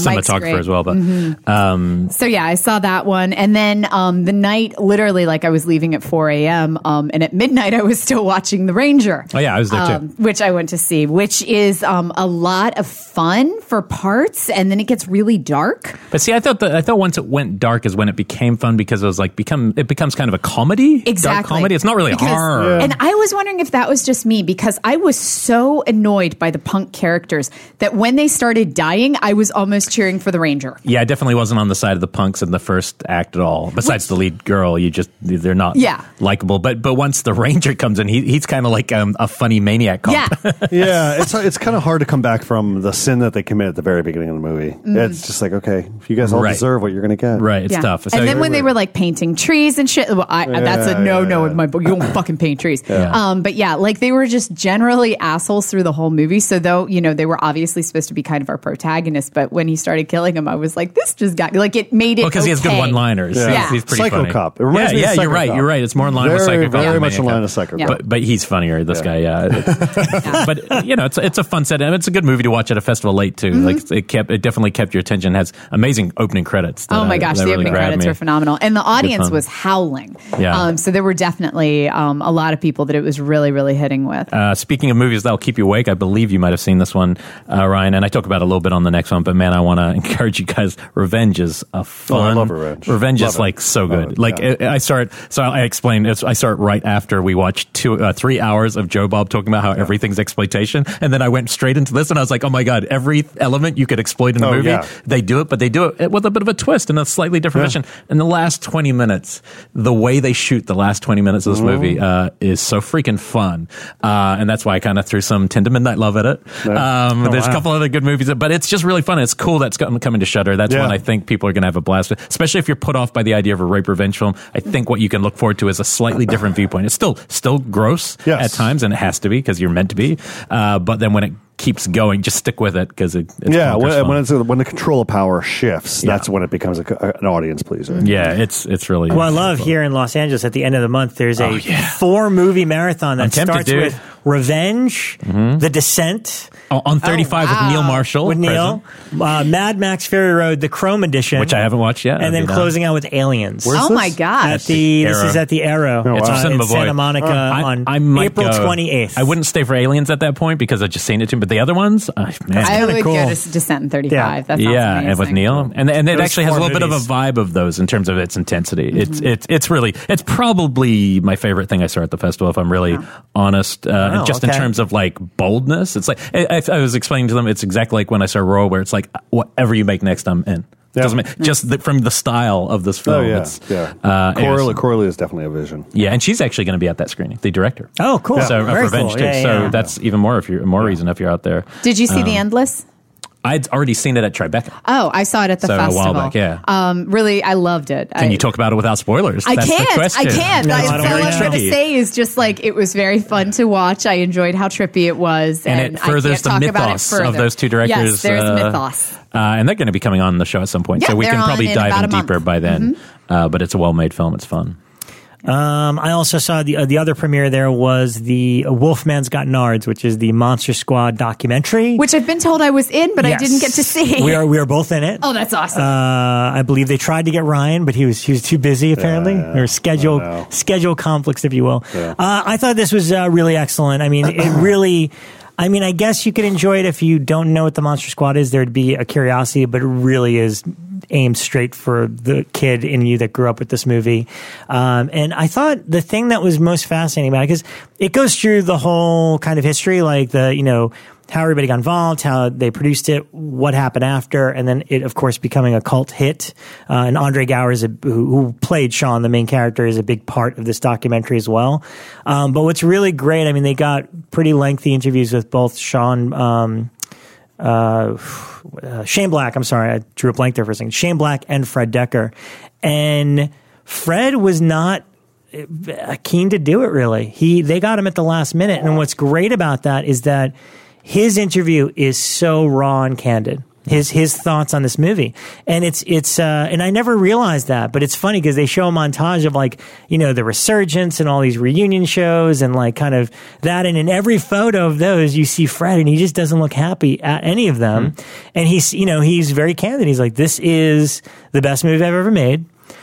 Mike's cinematographer great. as well. But Mm-hmm. um, So yeah, I saw that one, and then um, the night, literally, like I was leaving at four a.m. Um, and at midnight I was still watching The Ranger. oh yeah, I was there too. Um, which I went to see, which is um, a lot of fun for parts, and then it gets really dark. But see, I thought that I thought once it went dark is when it became fun because it was like become it becomes kind of a comedy, Exactly. dark comedy. It's not really Because- horror. And I was wondering if that was just me, because I was so annoyed by the punk characters that when they started dying, I was almost cheering for the Ranger. Yeah, I definitely wasn't on the side of the punks in the first act at all. Besides the lead girl, you just they're not Yeah. likable. But but once the Ranger comes in, he, he's kind of like um, a funny maniac cop. Yeah. Yeah, it's it's kind of hard to come back from the sin that they commit at the very beginning of the movie. It's just like, okay, if you guys all Right. deserve what you're going to get. Right, it's Yeah. tough. So and then you're- when they were like painting trees and shit, well, I, that's a Yeah, no yeah, no yeah. in my book. You don't fucking paint trees. Um, but yeah, like they were just generally assholes through the whole movie. So though, you know, they were obviously supposed to be kind of our protagonist, but when he started killing him, I was like, this just got like it made it because he has good okay. one-liners. Yeah. He's, he's pretty Psycho funny. Cop. It reminds yeah, me of yeah, Psycho you're right. Cop. You're right. It's more in line with Very, Psycho Cop. very than much in Maniac line Cop. with Psycho Yeah. Cop. But, but he's funnier, this guy. Yeah, It's- but you know, it's it's a fun set, and it's a good movie to watch at a festival late too. Mm-hmm. Like it kept, it definitely kept your attention. It has amazing opening credits. that Oh my I- gosh, that the really opening grabbed credits me. were phenomenal. And the audience fun. was howling. Yeah. Um, so there were definitely um, a lot of people that it was really, really hitting with. Uh, speaking of movies that'll keep you awake, I believe you might have seen this one, uh, Ryan, and I talk about it a little bit on the next one. But man, I want to encourage you guys. Revenge is a fun. Oh, I love Revenge. Revenge Love is it. like so Love good. it, Like yeah. it, I start. So I explained. It's, I start right after we watched two, uh, three hours of Joe Bob talking about how everything's exploitation, and then I went straight into this, and I was like, oh my god, every element you could exploit in a Oh, movie, yeah. they do it, but they do it with a bit of a twist and a slightly different Yeah. vision. In the last twenty minutes, the way they shoot the last twenty minutes of this Mm-hmm. movie uh, is so freaking fun, uh, and that's why I kind of threw some Tinder Midnight Love at it. Yeah. Um, Oh, there's a wow. couple other good movies, but it's just really fun. It's cool that's coming coming to Shudder. That's Yeah. when I think people are going to have a blast with, especially if you're put off by the idea of a rape revenge film. I think what you can look forward to is a slightly different viewpoint. It's still still gross Yes. at times, and it has to be because you're meant to be. Uh, but then when it keeps going, just stick with it because it, it's Yeah, bonkers when, fun. when, it's, when the control of power shifts, Yeah. that's when it becomes a, an audience pleaser. yeah, it's it's really Well, I love here in Los Angeles at the end of the month, there's a Oh, yeah. four movie marathon that I'm tempted, starts dude. with Revenge, The Descent Oh, on thirty-five wow. with Neil Marshall, with Neil, uh, Mad Max Fury Road, the Chrome edition, which I haven't watched yet. and I'd then be down. closing out with Aliens. Where's Oh this? my At gosh. the this Arrow. is at the Arrow. Oh, It's wow. for Cinema in Santa Void. Monica I, on I might April go. twenty-eighth. I wouldn't stay for Aliens at that point because I'd just seen it too. But the other ones, uh, man, I would cool. go to Descent in thirty-five. Yeah. That sounds yeah, amazing. and with Neil, and and it Those actually has a four little bit of a movies. vibe of those in terms of its intensity. Mm-hmm. It's it's it's really it's probably my favorite thing I saw at the festival. If I'm really honest, uh, Wow, and just in okay. terms of like boldness, it's like I, I, I was explaining to them. It's exactly like when I saw Roar, where it's like whatever you make next, I'm in. Yeah. Doesn't make, just the, from the style of this Oh, film. yeah. It's, yeah. Uh, Corley, anyways. Corley is definitely a vision. Yeah, and she's actually going to be at that screening, the director. Oh, cool. So of Very Revenge cool. too. Yeah, so yeah. that's even more if you're more reason if you're out there. Did you see Um, The Endless? I'd already seen it at Tribeca. Oh, I saw it at the So, a while festival. back, yeah. Um, really, I loved it. Can I, you talk about it without spoilers? I That's can't. The question. I can't. No, I, I don't all worry I'm now. going to Tricky. say is just like it was very fun to watch. I enjoyed how trippy it was, And and, it furthers I can't the talk about it mythos of further. those two directors. Yes, there's uh, mythos. Uh, and they're going to be coming on the show at some point, Yeah, so we they're can probably on in dive about in a month. deeper by then. Uh, but it's a well-made film. It's fun. Um, I also saw the uh, the other premiere there was the Wolfman's Got Nards, which is the Monster Squad documentary. Which I've been told I was in, but Yes. I didn't get to see. We are we are both in it. Oh, that's awesome. Uh, I believe they tried to get Ryan, but he was he was too busy apparently, Yeah. or schedule Oh, no. schedule conflicts, if you will. Yeah. Uh, I thought this was uh, really excellent. I mean, it really. I mean, I guess you could enjoy it if you don't know what the Monster Squad is. There'd be a curiosity, but it really is aimed straight for the kid in you that grew up with this movie. Um, and I thought the thing that was most fascinating about it, because it goes through the whole kind of history, like the, you know, how everybody got involved, how they produced it, what happened after, and then it, of course, becoming a cult hit. Uh, and Andre Gower, is a, who, who played Sean, the main character, is a big part of this documentary as well. Um, but what's really great, I mean, they got pretty lengthy interviews with both Sean, um, uh, uh, Shane Black, I'm sorry, I drew a blank there for a second, Shane Black and Fred Decker. And Fred was not uh, keen to do it, really. He They got him at the last minute. And what's great about that is that his interview is so raw and candid. his his thoughts on this movie, and it's it's uh, and I never realized that, but it's funny because they show a montage of like you know the resurgence and all these reunion shows and like kind of that, and in every photo of those you see Fred, and he just doesn't look happy at any of them, mm-hmm. and he's you know he's very candid. He's like, this is the best movie I've ever made,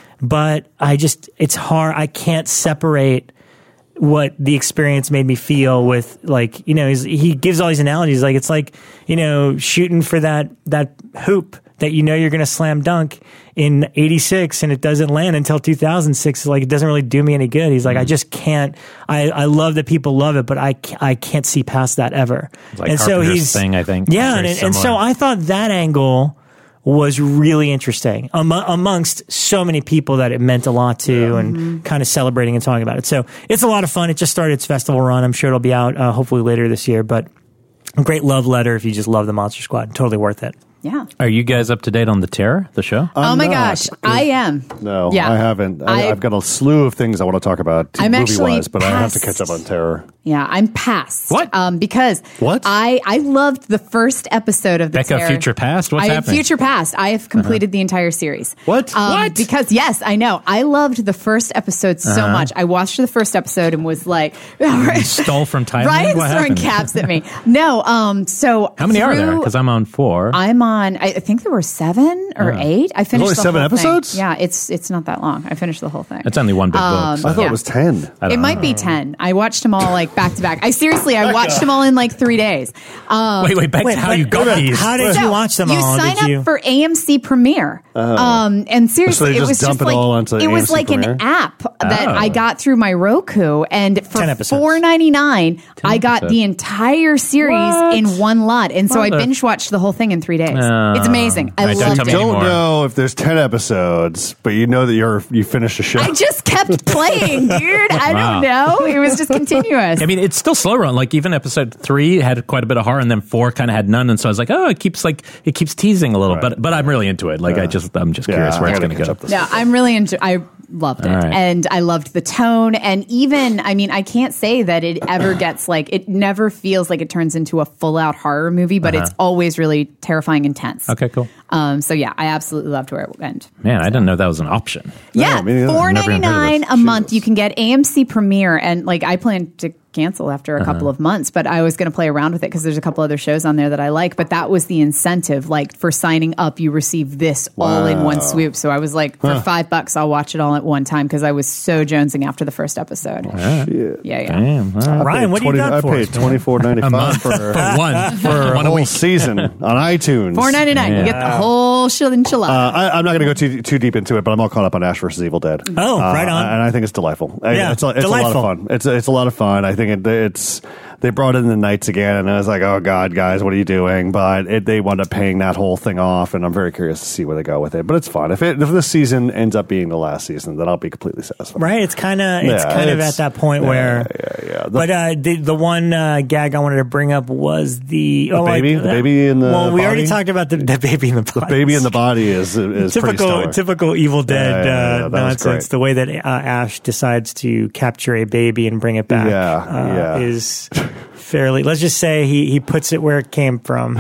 but I just it's hard. I can't separate what the experience made me feel with, like, you know, he's, he gives all these analogies. Like, it's like, you know, shooting for that, that hoop that you know you're going to slam dunk in eighty-six and it doesn't land until two thousand six. Like, it doesn't really do me any good. He's like, mm. I just can't, I, I love that people love it, but I, I can't see past that ever. It's like and Carpenter's so he's, thing, I think. yeah. And, and so I thought that angle was really interesting Am- amongst so many people that it meant a lot to, yeah. and mm-hmm. kind of celebrating and talking about it. So it's a lot of fun. It just started its festival run. I'm sure it'll be out uh, hopefully later this year, but a great love letter if you just love the Monster Squad. Totally worth it. Yeah. Are you guys up to date on The Terror, the show? I'm oh my not, gosh, I am. No, yeah. I haven't. I, I've got a slew of things I want to talk about movie-wise, but I have to catch up on Terror. Yeah, I'm past. What? Um, because what? I, I loved the first episode of The Becca, Terror. Future Past? What's I, happening? Future Past. I have completed uh-huh. the entire series. What? Um, what? Because, yes, I know. I loved the first episode so uh-huh. much. I watched the first episode and was like... You stole from Thailand? Ryan's what throwing happened? caps at me. No, um, so... How many through, are there? Because I'm on four. I'm on... I think there were seven or uh-huh. eight. I finished only the seven whole episodes? thing. Yeah, it's it's not that long. I finished the whole thing. It's only one big um, book. So. I thought yeah. it was ten. It know. might be ten. I watched them all like back to back. I seriously, I watched them all in like three days. Um, wait, wait, back wait, to how wait, you got wait, these. How did so you watch them you all? sign did up you? for A M C Premiere. Oh. Um, and seriously, So they it just was dump just it like all onto it was A M C like Premiere? an app that Oh. I got through my Roku, and for ten episodes. four ninety-nine, I got episodes. the entire series What? in one lot, and so Mother. I binge watched the whole thing in three days. Oh. It's amazing. I All right, don't loved tell it. me Don't anymore. know if there's ten episodes, but you know that you're you finished a show. I just kept playing, dude. I Wow. don't know. It was just continuous. I mean, it's still slow run. Like even episode three had quite a bit of horror, and then four kind of had none. And so I was like, oh, it keeps like it keeps teasing a little. Right. But but I'm really into it. Like Yeah. I just I'm just Yeah, curious where I it's gotta going to catch go. up this No, I'm really enjoy. I loved it, All right. and I loved the tone, and even I mean, I can't say that it ever gets like it never feels like it turns into a full out horror movie, but Uh-huh. it's always really terrifying, intense. Okay, cool. Um, so yeah, I absolutely loved where it went. Man, I didn't know that was an option. Yeah, me neither. four I've never even ninety heard of nine this. a month. Jesus. You can get A M C Premiere, and like I plan to cancel after a Uh-huh. couple of months, but I was going to play around with it because there's a couple other shows on there that I like. But that was the incentive. Like for signing up, you receive this all in one Wow. swoop. So I was like, for five bucks, I'll watch it all at one time because I was so jonesing after the first episode. Shit. Yeah, yeah. Damn. All right. I Ryan, paid what do you 20 got I for paid us, man? twenty four ninety A five month for for one for a one a whole week. season on iTunes. Four ninety nine. Yeah. You get the whole shit enchilada. Uh, I, I'm not going to go too too deep into it, but I'm all caught up on Ash versus Evil Dead. Oh, Uh, right on. And I think it's delightful. I- Yeah, it's, a, it's a lot delightful. of fun. It's a, it's a lot of fun. I think it, it's they brought in the Knights again, and I was like, oh god, guys, what are you doing? But it, they wound up paying that whole thing off, and I'm very curious to see where they go with it. But it's fun. If it if this season ends up being the last season, then I'll be completely satisfied. Right, it's kind of it's Yeah, kind of it's- at that point yeah, where, yeah, yeah. The- but uh, the the one uh, gag I wanted to bring up was the, The oh, like, baby? The baby in the well, we already body? talked about the, the baby in the body. The baby in the body is is pretty typical stellar. typical Evil Dead Yeah, yeah, yeah, uh, that was nonsense. great. The way that uh, Ash decides to capture a baby and bring it back, Yeah, uh, yeah. is fairly. Let's just say he he puts it where it came from.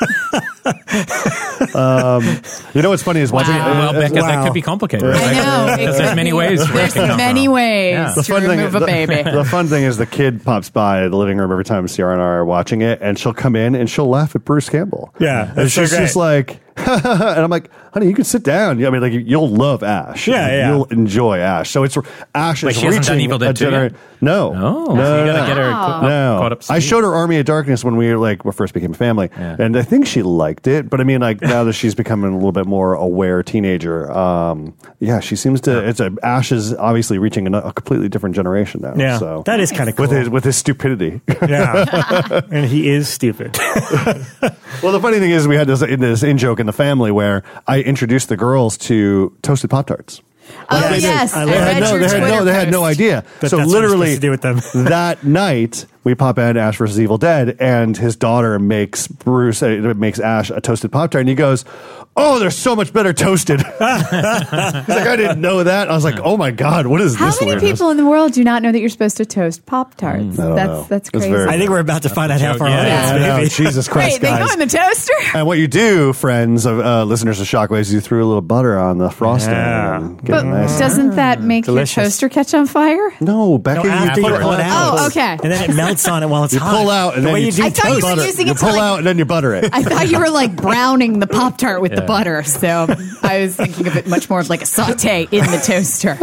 Um, you know what's funny is watching. Wow. Well, Becca, Wow. that could be complicated. I right? know. Because there's many ways. where it There's can come many from. ways Yeah. The to fun thing, remove a the, baby. the fun thing is the kid pops by the living room every time Ciara and I are watching it, and she'll come in and she'll laugh at Bruce Campbell. Yeah, and that's so she's great. just like, and I'm like, honey, you can sit down. Yeah, I mean, like you'll love Ash. Yeah, Like, yeah. You'll enjoy Ash. So it's Ash Wait, is she hasn't reaching done Evil Dead a two genera- yet? No, Oh, no, so you no, gotta no. get her Wow. caught, No, caught up. I speed. showed her Army of Darkness when we were like we first became a family, Yeah. and I think she liked it. But I mean, like now that she's becoming a little bit more aware teenager, um, yeah, she seems to. It's a Ash is obviously reaching a, a completely different generation now. Yeah, so that is kind of cool. with his with his stupidity. Yeah, and he is stupid. Well, the funny thing is, we had this in this in joke in the family where I introduced the girls to toasted Pop Tarts. Oh, Yeah, I did. yes. I I love They it. had read no, your they had no, Twitter they had no post. idea. But so that's what you're literally, supposed to do with them. that night, we pop in Ash versus Evil Dead, and his daughter makes Bruce, uh, makes Ash a toasted Pop-Tart, and he goes, "Oh, they're so much better toasted." He's like, "I didn't know that." I was like, "Oh my god, what is How this?" How many weirdness? people in the world do not know that you're supposed to toast Pop-Tarts? Mm, that's that's that's crazy. very- I think we're about to find out how far Yeah, audience I know, maybe. Jesus Christ, Wait, they guys. go in the toaster? And what you do, friends of uh, listeners of Shockwaves, is you threw a little butter on the frosting. Yeah. and get But it nice. doesn't that make Delicious. your toaster catch on fire? No, Becca, No, you after take you it pull it out. Oh, okay. And then it melts on it while it's You hot. pull out and the then way you you do I thought you toast. were butter. using You it to, pull like- out and then you butter it. I thought you were like browning the Pop-Tart with the butter, so I was thinking of it much more of like a saute in the toaster.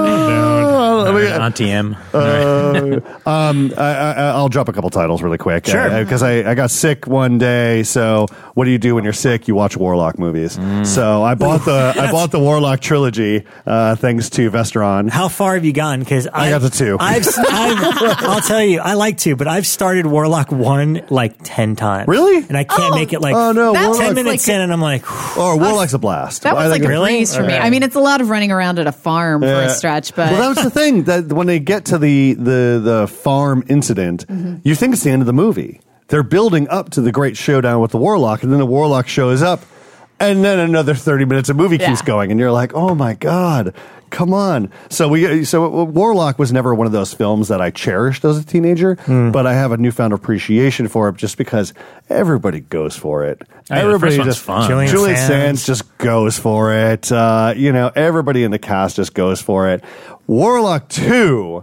Oh, let me- Auntie M. Uh, um, I, I, I'll drop a couple titles really quick. Sure. Because I, I got sick one day. So what do you do when you're sick? You watch Warlock movies. So I bought the I bought the Warlock trilogy uh, thanks to Vestron. How far have you gone? Because I got to two. I've, I've, I'll tell you, I like two, but I've started Warlock one like ten times. Really? And I can't Oh. make it like Oh, no, That Warlock- ten was minutes like- in, and I'm like, Oh, Warlock's a blast. That I was like think a it- Really? breeze for me. Okay. I mean, it's a lot of running around at a farm for Yeah. a stretch, but well, that was the thing that when they get to the the the farm incident, you think it's the end of the movie. They're building up to the great showdown with the Warlock, and then the Warlock shows up, and then another thirty minutes of movie keeps Yeah. going, and you're like, "Oh my god, come on!" So we so Warlock was never one of those films that I cherished as a teenager, but I have a newfound appreciation for it just because everybody goes for it. Oh, yeah, the everybody first one's just fun. Julian Julian Sands. Sands just goes for it. Uh, you know, everybody in the cast just goes for it. Warlock two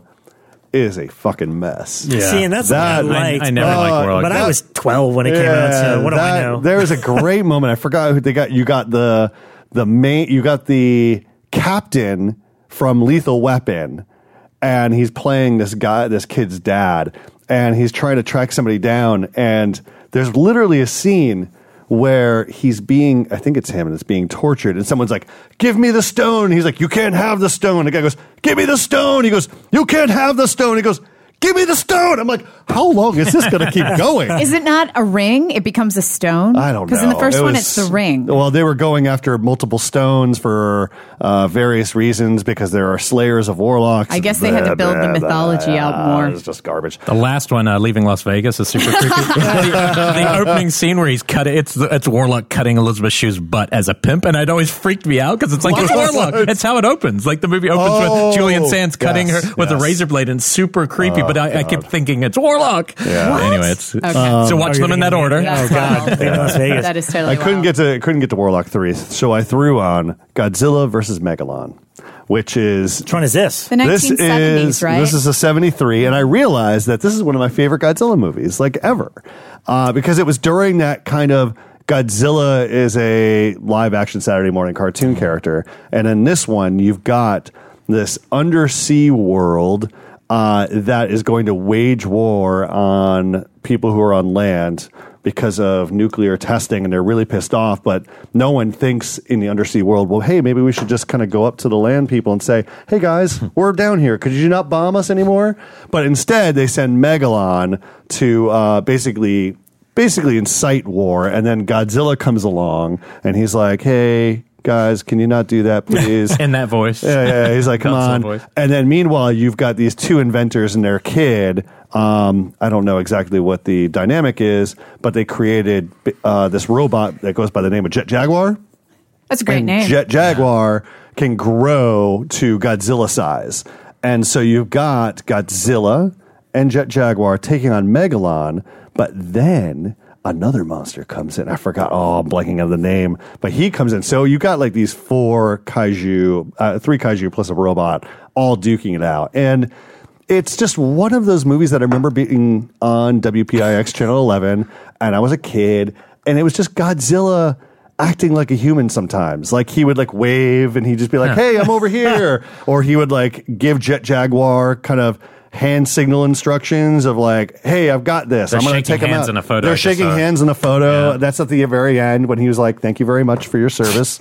is a fucking mess. Yeah. see, and that's That- what I I, liked. I never Uh, liked Warlock. but I that- was twelve when it came out, so what do I that- know? There was a great moment. I forgot who they got. You got the the main. You got the captain from Lethal Weapon, and he's playing this guy, this kid's dad, and he's trying to track somebody down. And there's literally a scene where he's being, I think it's him, and it's being tortured, and someone's like, "Give me the stone." He's like, "You can't have the stone." The guy goes, "Give me the stone." He goes, "You can't have the stone." He goes, "Give me the stone." I'm like, how long is this going to keep going? is it not a ring? It becomes a stone? I don't know. Because in the first It one, was- it's the ring. Well, they were going after multiple stones for uh, various reasons because there are slayers of warlocks. I guess they had to build the mythology out more. It's just garbage. The last one, uh, Leaving Las Vegas, is super creepy. the, the opening scene where he's cutting, it's it's Warlock cutting Elizabeth Shue's butt as a pimp, and it always freaked me out because it's like it's Warlock. It's how it opens. Like the movie opens Oh, with Julian Sands cutting yes, her with yes. a razor blade, and it's super creepy. Oh, but I, I kept thinking it's Warlock. Yeah. What? Anyway, it's, it's Okay. so watch Oh, them in you're that thinking- order. Oh God, Leaving Las Vegas. That is totally I couldn't wild. get to couldn't get to Warlock three, so I threw on Godzilla versus Megalon, which is Which one is this? the this nineteen seventies, is right? this is a seventy-three, and I realized that this is one of my favorite Godzilla movies, like ever, uh, because it was during that kind of Godzilla is a live action Saturday morning cartoon character, and in this one you've got this undersea world uh, that is going to wage war on people who are on land because of nuclear testing, and they're really pissed off, but no one thinks in the undersea world, well, hey, maybe we should just kind of go up to the land people and say, hey guys, we're down here. Could you not bomb us anymore? But instead, they send Megalon to uh, basically basically incite war, and then Godzilla comes along, and he's like, hey, guys, can you not do that, please? In that voice. Yeah, yeah. He's like, come Godzilla on. voice. And then meanwhile, you've got these two inventors and their kid. Um, I don't know exactly what the dynamic is, but they created uh, this robot that goes by the name of Jet Jaguar. That's a great And name. Jet Jaguar can grow to Godzilla size. And so you've got Godzilla and Jet Jaguar taking on Megalon, but then another monster comes in. I forgot. Oh, I'm blanking on the name, but he comes in. So you got like these four kaiju, uh, three kaiju plus a robot, all duking it out. And it's just one of those movies that I remember being on W P I X Channel eleven, and I was a kid, and it was just Godzilla acting like a human sometimes. Like he would like wave, and he'd just be like, hey, I'm over here. Or he would like give Jet Jaguar kind of hand signal instructions of like, hey, I've got this. They're I'm going to shaking take him hands out. in a photo. I They're just shaking saw it. hands in a photo. Yeah. That's at the very end when he was like, thank you very much for your service.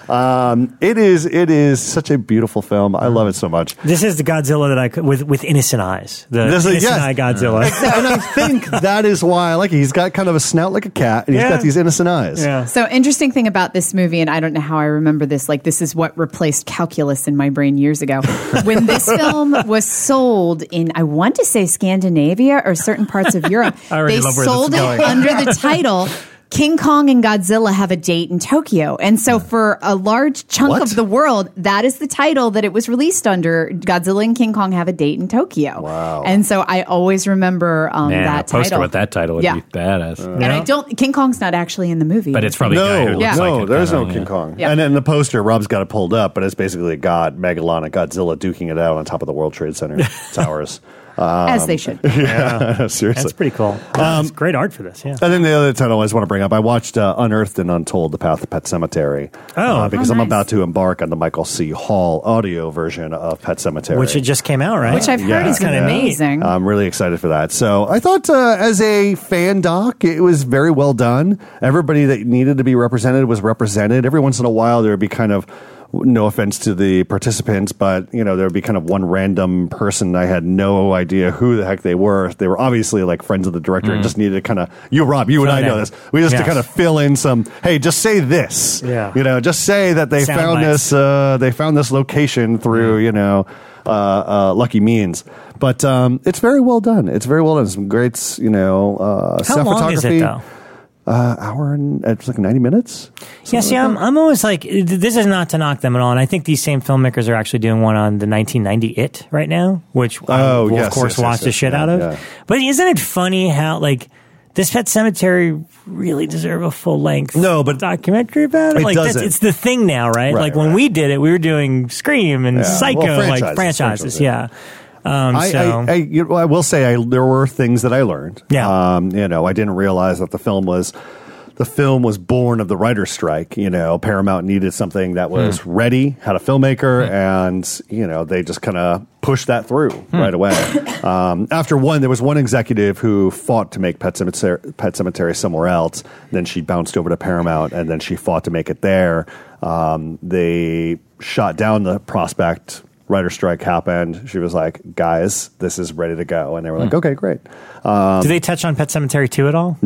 Um, it is it is such a beautiful film. I love it so much. This is the Godzilla that I could, with with innocent eyes. The This is- innocent yes. eye Godzilla. And I think that is why I like it. He's got kind of a snout like a cat, and he's Yeah. got these innocent eyes. Yeah. So interesting thing about this movie, and I don't know how I remember this, like this is what replaced calculus in my brain years ago. When this film was sold in, I want to say Scandinavia or certain parts of Europe, I already they love where this sold is it going. under the title King Kong and Godzilla Have a Date in Tokyo. And so for a large chunk What? of the world, that is the title that it was released under. Godzilla and King Kong Have a Date in Tokyo. Wow. And so I always remember um, Man, that a poster title. with that title would Yeah. be badass. And I don't, King Kong's not actually in the movie. But it's probably a guy who No, looks no, like it. there's kinda, no yeah. King Kong. Yeah. And then the poster, Rob's got it pulled up, but it's basically a god, Megalon and Godzilla duking it out on top of the World Trade Center towers. Um, As they should. yeah, seriously. That's pretty cool. Um, it's great art for this. Yeah. And then the other title I just want to bring up, I watched uh, Unearthed and Untold, The Path to Pet Cemetery. Oh. uh, because Oh, I'm nice. about to embark on the Michael C. Hall audio version of Pet Cemetery. Which it just came out, right? Which I've heard Yeah. is Kinda neat. amazing. I'm really excited for that. So I thought, uh, as a fan doc, it was very well done. Everybody that needed to be represented was represented. Every once in a while, there would be kind of, no offense to the participants, but you know there would be kind of one random person I had no idea who the heck they were. They were obviously like friends of the director and just needed to kind of, you Rob, you and Fill I it know in. this. We just Yes. to kind of fill in some. Hey, just say this. Yeah. You know, just say that they Sound found bites. this. Uh, they found this location through you know uh, uh, lucky means. But um, it's very well done. It's very well done. Some great, you know, uh, How long is it, cinematography. though? Uh, hour and it's like ninety minutes. Yeah, see, I'm, I'm always like, this is not to knock them at all. And I think these same filmmakers are actually doing one on the nineteen ninety It right now, which I Oh, will, yes, of course, yes, yes, watch the yes, shit yeah, out of. yeah. But isn't it funny how, like, this Pet Cemetery really deserve a full length No, but documentary about it? it like, that's, doesn't. it's the thing now, right? Right, like, when right. we did it, we were doing Scream and Yeah. Psycho, Well, like franchises, franchises, franchises, yeah. Um, I, so, I, I, you know, I will say I, there were things that I learned. Yeah. Um, you know, I didn't realize that the film was the film was born of the writer's strike. You know, Paramount needed something that was ready, had a filmmaker, and you know they just kind of pushed that through right away. Um, after one, there was one executive who fought to make Pet Cemetery, Pet Cemetery somewhere else. Then she bounced over to Paramount, and then she fought to make it there. Um, they shot down the prospect. Writer strike happened. She was like, "Guys, this is ready to go," and they were like, "Okay, great." Um, do they touch on Pet Cemetery two at all?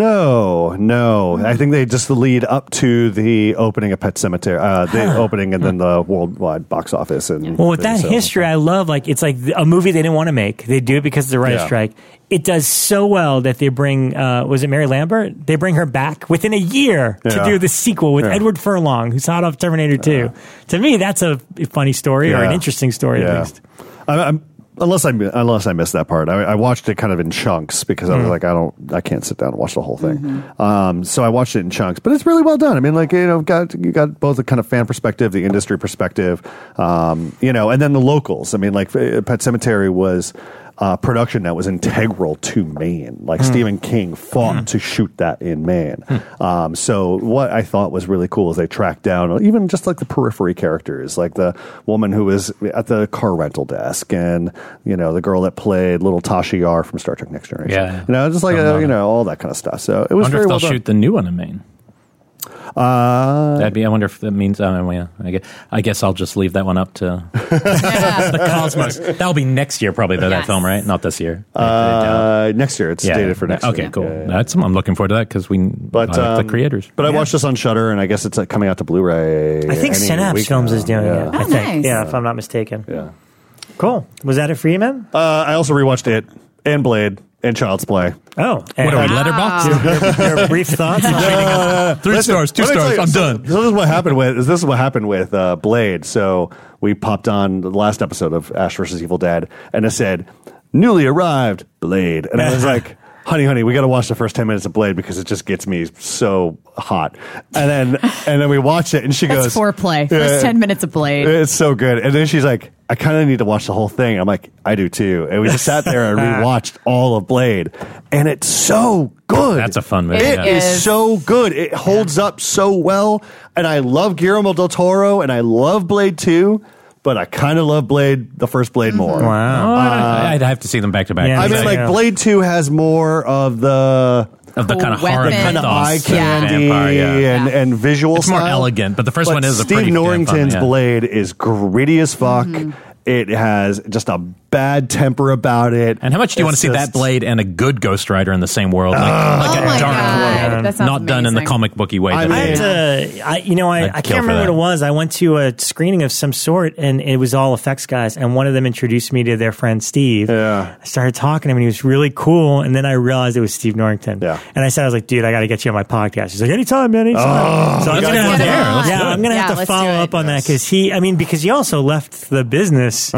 no, no. I think they just the lead up to the opening of Pet Cemetery, uh, the opening, and then the worldwide box office. And Well, with that so- history, I love, like, it's like a movie they didn't want to make. They do it because of the writer's Yeah. strike. It does so well that they bring, uh, was it Mary Lambert? They bring her back within a year to Yeah. do the sequel with Yeah. Edward Furlong, who's hot off Terminator two. To me, that's a funny story or an Yeah. interesting story, at Yeah. least. I, I'm, unless I unless I missed that part, I, I watched it kind of in chunks because I was like, I don't, I can't sit down and watch the whole thing. Um, so I watched it in chunks, but it's really well done. I mean, like you know, got you got both the kind of fan perspective, the industry perspective, um, you know, and then the locals. I mean, like Pet Cemetery was. Uh, production that was integral to Maine. Like Stephen King fought to shoot that in Maine. Um, so what I thought was really cool is they tracked down even just like the periphery characters, like the woman who was at the car rental desk, and you know the girl that played little Tasha Yar from Star Trek Next Generation. Yeah. You know, just like Don't uh, know you that. know all that kind of stuff. So it was I wonder very if well they'll done. shoot the new one in Maine. Uh, That'd be. I wonder if that means. Oh, yeah. I guess, I guess I'll just leave that one up to Yeah. the Cosmos. That'll be next year, probably. Though Yes. that film, right? Not this year. uh, next year, it's dated for next Okay, year. cool. Yeah, yeah. That's. I'm looking forward to that because we. But I like um, the creators. But I watched this on Shudder, and I guess it's uh, coming out to Blu-ray. I think any Synapse week Films now. is doing yeah. it. I Oh, think. nice. Yeah, if I'm not mistaken. Yeah. Cool. Was that it for you, man? Uh, I also rewatched it and Blade and Child's Play. Oh. What are we, and- Letterboxd? your, your brief thoughts? Three stars, two Let me tell stars. you, I'm so, done. So this is what happened with this is what happened with uh, Blade. So we popped on the last episode of Ash versus Evil Dead, and it said newly arrived Blade, and I was like, honey, honey, we got to watch the first ten minutes of Blade because it just gets me so hot. And then and then we watched it, and she That's goes, foreplay. First Yeah. ten minutes of Blade. It's so good. And then she's like, I kind of need to watch the whole thing. I'm like, I do too. And we just sat there and rewatched all of Blade. And it's so good. That's a fun movie. It yeah. It is is. so good. It holds up so well. And I love Guillermo del Toro and I love Blade two, but I kind of love Blade, the first Blade more. Wow. Oh, I'd I'd have to see them back to back. Yeah, I mean, Yeah. like, Yeah. Blade two has more of the of the cool kind of horror weapons. kind of mythos eye of candy vampire, yeah. and, Yeah. and visual It's more style. elegant, but the first But one is a Steve pretty damn fun, Norrington's yeah. blade is gritty as fuck. Mm-hmm. It has just a bad temper about it. And how much do you want to It's see just- that blade and a good Ghost Rider in the same world? Like, like Oh a my dark God. one, That sounds not done in the amazing. comic booky way. I that mean- I it had is. to, I, you know, I, I'd I kill can't for remember that. what it was. I went to a screening of some sort, and it was all effects guys, and one of them introduced me to their friend Steve. Yeah. I started talking to him, and he was really cool, and then I realized it was Steve Norrington. Yeah. And I said, I was like, dude, I got to get you on my podcast. He's like, anytime, man, anytime. so I'm let's gonna get have him to, on. Let's yeah, do it. I'm gonna Yeah, have to let's follow do it. up on that because he, I mean, because he also left the business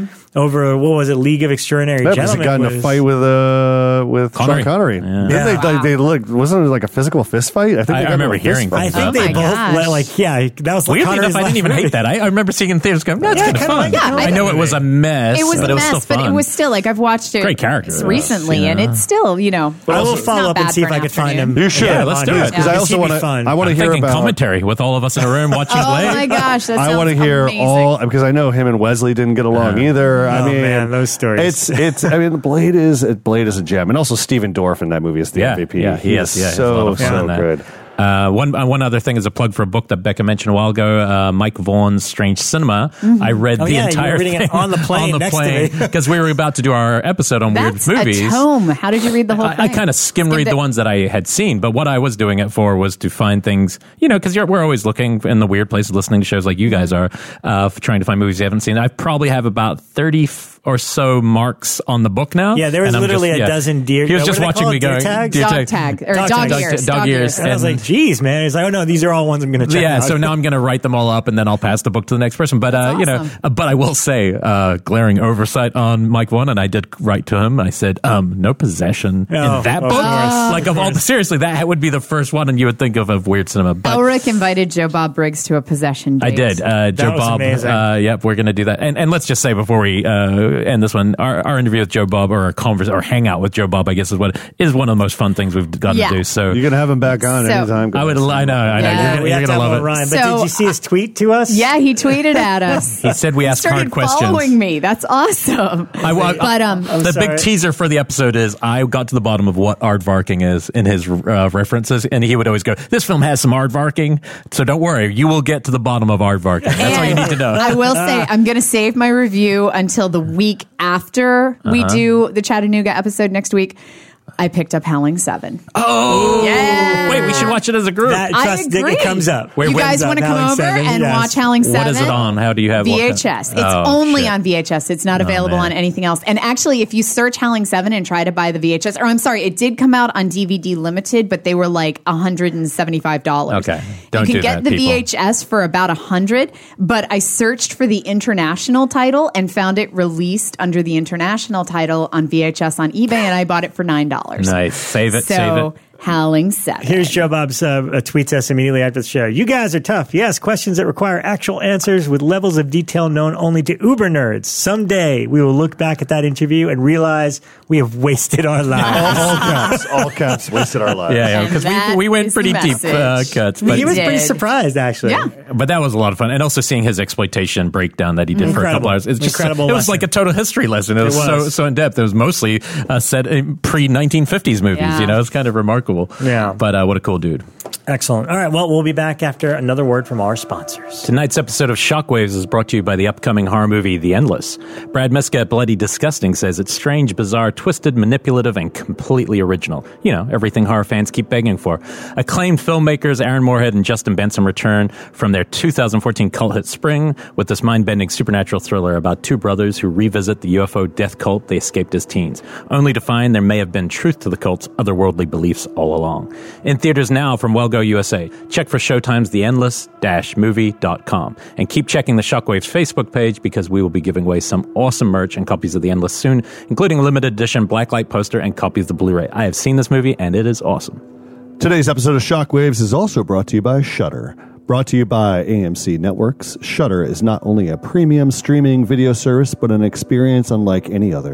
over what was it, League of Extraordinary Yeah, because he Gentlemen. got in a was- fight with uh with Connery. Sean Connery. Yeah. Didn't Yeah. they, like, they looked, wasn't it like a physical fist fight? I think I- they got I in a remember fist hearing fight. I think Oh they my both gosh. let, like yeah that was like Weirdly Connery's enough, I didn't last even movie. hate that. I, I remember seeing in theaters going, that's Yeah, kind of kinda fun. like it. Yeah, I know it was a mess, It was but a it was mess, still but fun. it was still like I've watched it Great characters, recently, you and know. it's still, you know. I will it's follow not up and bad see for if an I could find afternoon. him. You should. Yeah, let's do it. Because I also want to. fun. I want to I'm hear thinking about. commentary with all of us in a room watching Oh Blade. my gosh, that sounds I want to hear amazing. all because I know him and Wesley didn't get along either. I Oh, mean, man, those stories. It's it's. I mean, Blade is Blade is a gem, and also Steven Dorff in that movie is the Yeah, M V P. yeah, he is. Yeah, he's a lot so of fun so in that. good. Uh, one uh, one other thing is a plug for a book that Becca mentioned a while ago, uh, Mike Vaughan's Strange Cinema. I read Oh, the yeah, you were entire reading it thing on the plane next to me. because we were about to do our episode on That's weird movies. a tome. How did you read the whole thing? I, I kind of skim read Skimmed the it. ones that I had seen, but what I was doing it for was to find things, you know, because we're always looking in the weird places, listening to shows like you guys are, uh, for trying to find movies you haven't seen. I probably have about thirty f- or so marks on the book now. Yeah, there was and I'm literally just- a yeah. dozen deer. He was what just do they watching call me it? Deer going, tags? deer Dog tag. tag or Dog dog, tag. ears. Dog ears. And I was And- like, geez, man. He's like, oh no, these are all ones I'm going to check Yeah, out. so now I'm going to write them all up and then I'll pass the book to the next person. But, uh, That's you know, awesome. uh, but I will say, uh, glaring oversight on Mike Vaughan, and I did write to him. I said, um, no possession Oh, in that of book. course. Like, of all the, seriously, that would be the first one and you would think of of weird cinema. But Elric invited Joe Bob Briggs to a possession date. I did. Uh, Joe was Bob. amazing. Uh, yep, we're going to do that. And and let's just say before we uh, end this one, our, our interview with Joe Bob, or our converse, or hangout with Joe Bob, I guess is what is one of the most fun things we've gotten Yeah. to do. So You can have him back on So- anytime. I would. I know. I know. Yeah. You're, gonna- we you're have going to to have love a it. Ryan. But So, did you see his tweet to us? Yeah, he tweeted at us. He said we asked started hard questions. following me. That's awesome. I, I, but um, the sorry. big teaser for the episode is I got to the bottom of what aardvarking is in his uh, references, and he would always go, "This film has some aardvarking, so don't worry, you will get to the bottom of aardvarking." That's all you and need to know. I will say I'm going to save my review until the week after we Uh-huh. do the Chattanooga episode next week. I picked up Howling Seven. Oh, Yeah. wait, we should watch it as a group. That, I trust, agree. It comes up. Wait, you wait, guys up, want to come Howling over seven, and yes. watch Howling Seven? What is it on? How do you have V what H kind- S. It's Oh, only shit. on V H S. It's not available man. on anything else. And actually, if you search Howling Seven and try to buy the V H S, or I'm sorry, it did come out on D V D limited, but they were like one hundred seventy-five dollars. Okay. Don't you can do get that, the people. V H S for about a hundred, but I searched for the international title and found it released under the international title on V H S on eBay, and I bought it for nine dollars. Nice. Save it. So, save it. Howling Seven. Here's Joe Bob's uh, uh, tweets us immediately after the show. You guys are tough. Yes, questions that require actual answers with levels of detail known only to uber nerds. Someday we will look back at that interview and realize we have wasted our all, lives. all caps, all caps, wasted our lives. Yeah, yeah, And because that we, we went is pretty the deep uh, message. cuts. he But, was pretty did. surprised, actually. Yeah. but that was a lot of fun. And also seeing his exploitation breakdown that he did for a Incredible. couple hours. It's just, Incredible it was lesson. like a total history lesson. It was, was. so so in depth. It was mostly uh, set in pre nineteen fifties movies. Yeah. You know, it's kind of remarkable. Yeah. But uh, what a cool dude. Excellent. All right, well, we'll be back after another word from our sponsors. Tonight's episode of Shockwaves is brought to you by the upcoming horror movie The Endless. Brad Miska at Bloody Disgusting says it's strange, bizarre, twisted, manipulative, and completely original. You know, everything horror fans keep begging for. Acclaimed filmmakers Aaron Moorhead and Justin Benson return from their two thousand fourteen cult hit Spring with this mind-bending supernatural thriller about two brothers who revisit the U F O death cult they escaped as teens, only to find there may have been truth to the cult's otherworldly beliefs all along. In theaters now from Well Go U S A. Check for Showtime's the endless dash movie dot com. And keep checking the Shockwaves Facebook page because we will be giving away some awesome merch and copies of The Endless soon, including a limited edition blacklight poster and copies of the Blu-ray. I have seen this movie and it is awesome. Today's episode of Shockwaves is also brought to you by Shudder. Brought to you by A M C Networks, Shudder is not only a premium streaming video service, but an experience unlike any other.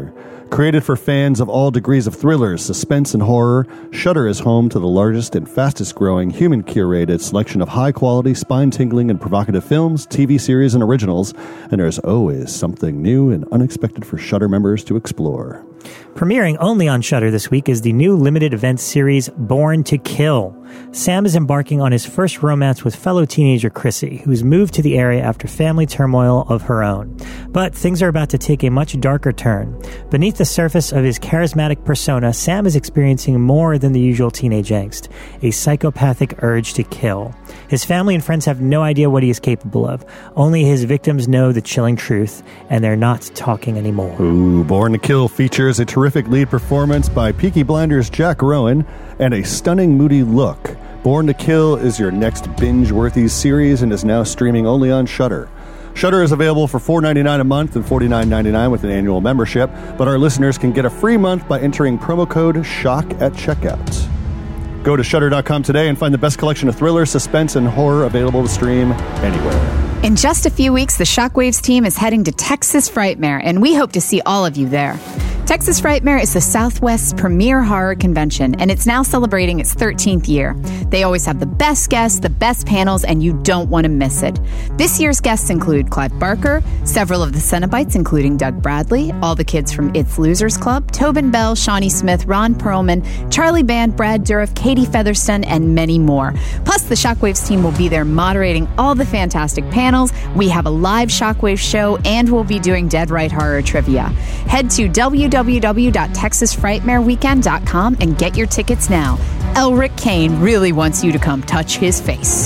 Created for fans of all degrees of thrillers, suspense, and horror, Shudder is home to the largest and fastest-growing human-curated selection of high-quality, spine-tingling, and provocative films, T V series, and originals, and there's always something new and unexpected for Shudder members to explore. Premiering only on Shudder this week is the new limited event series Born to Kill. Sam is embarking on his first romance with fellow teenager Chrissy, who's moved to the area after family turmoil of her own. But things are about to take a much darker turn. Beneath the surface of his charismatic persona, Sam is experiencing more than the usual teenage angst, a psychopathic urge to kill. His family and friends have no idea what he is capable of. Only his victims know the chilling truth, and they're not talking anymore. Ooh, Born to Kill features a terrific lead performance by Peaky Blinders' Jack Rowan and a stunning, moody look. Born to Kill is your next binge-worthy series and is now streaming only on Shudder. Shudder is available for four dollars and ninety-nine cents a month and forty-nine dollars and ninety-nine cents with an annual membership, but our listeners can get a free month by entering promo code SHOCK at checkout. Go to shudder dot com today and find the best collection of thriller, suspense, and horror available to stream anywhere. In just a few weeks, the Shockwaves team is heading to Texas Frightmare, and we hope to see all of you there. Texas Frightmare is the Southwest's premier horror convention, and it's now celebrating its thirteenth year. They always have the best guests, the best panels, and you don't want to miss it. This year's guests include Clive Barker, several of the Cenobites, including Doug Bradley, all the kids from It's Losers Club, Tobin Bell, Shawnee Smith, Ron Perlman, Charlie Band, Brad Dourif, Katie Featherston, and many more. Plus, the Shockwaves team will be there moderating all the fantastic panels. We have a live Shockwaves show, and we'll be doing Dead Right Horror trivia. Head to w w w dot texas frightmare weekend dot com and get your tickets now. Elric Kane really wants you to come touch his face.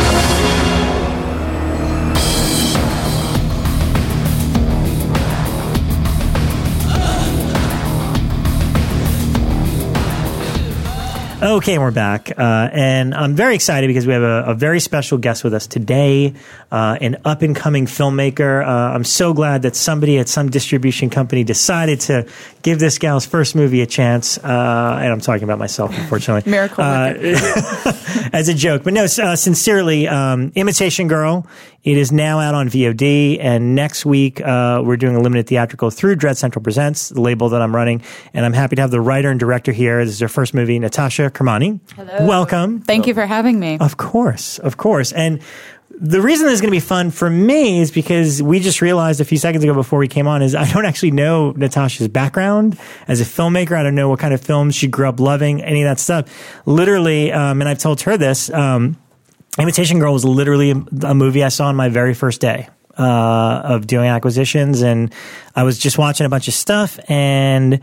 Okay, we're back, uh, and I'm very excited because we have a, a very special guest with us today, uh, an up-and-coming filmmaker. Uh, I'm so glad that somebody at some distribution company decided to give this gal's first movie a chance, uh, and I'm talking about myself, unfortunately. Miracle. Uh, as a joke. But no, uh, sincerely, um, Imitation Girl. It is now out on V O D, and next week uh, we're doing a limited theatrical through Dread Central Presents, the label that I'm running, and I'm happy to have the writer and director here. This is her first movie, Natasha Kermani. Hello. Welcome. Thank you for having me. Of course, of course. And the reason this is going to be fun for me is because we just realized a few seconds ago before we came on is I don't actually know Natasha's background as a filmmaker. I don't know what kind of films she grew up loving, any of that stuff. Literally, um, and I've told her this, um, Imitation Girl was literally a movie I saw on my very first day uh, of doing acquisitions, and I was just watching a bunch of stuff, and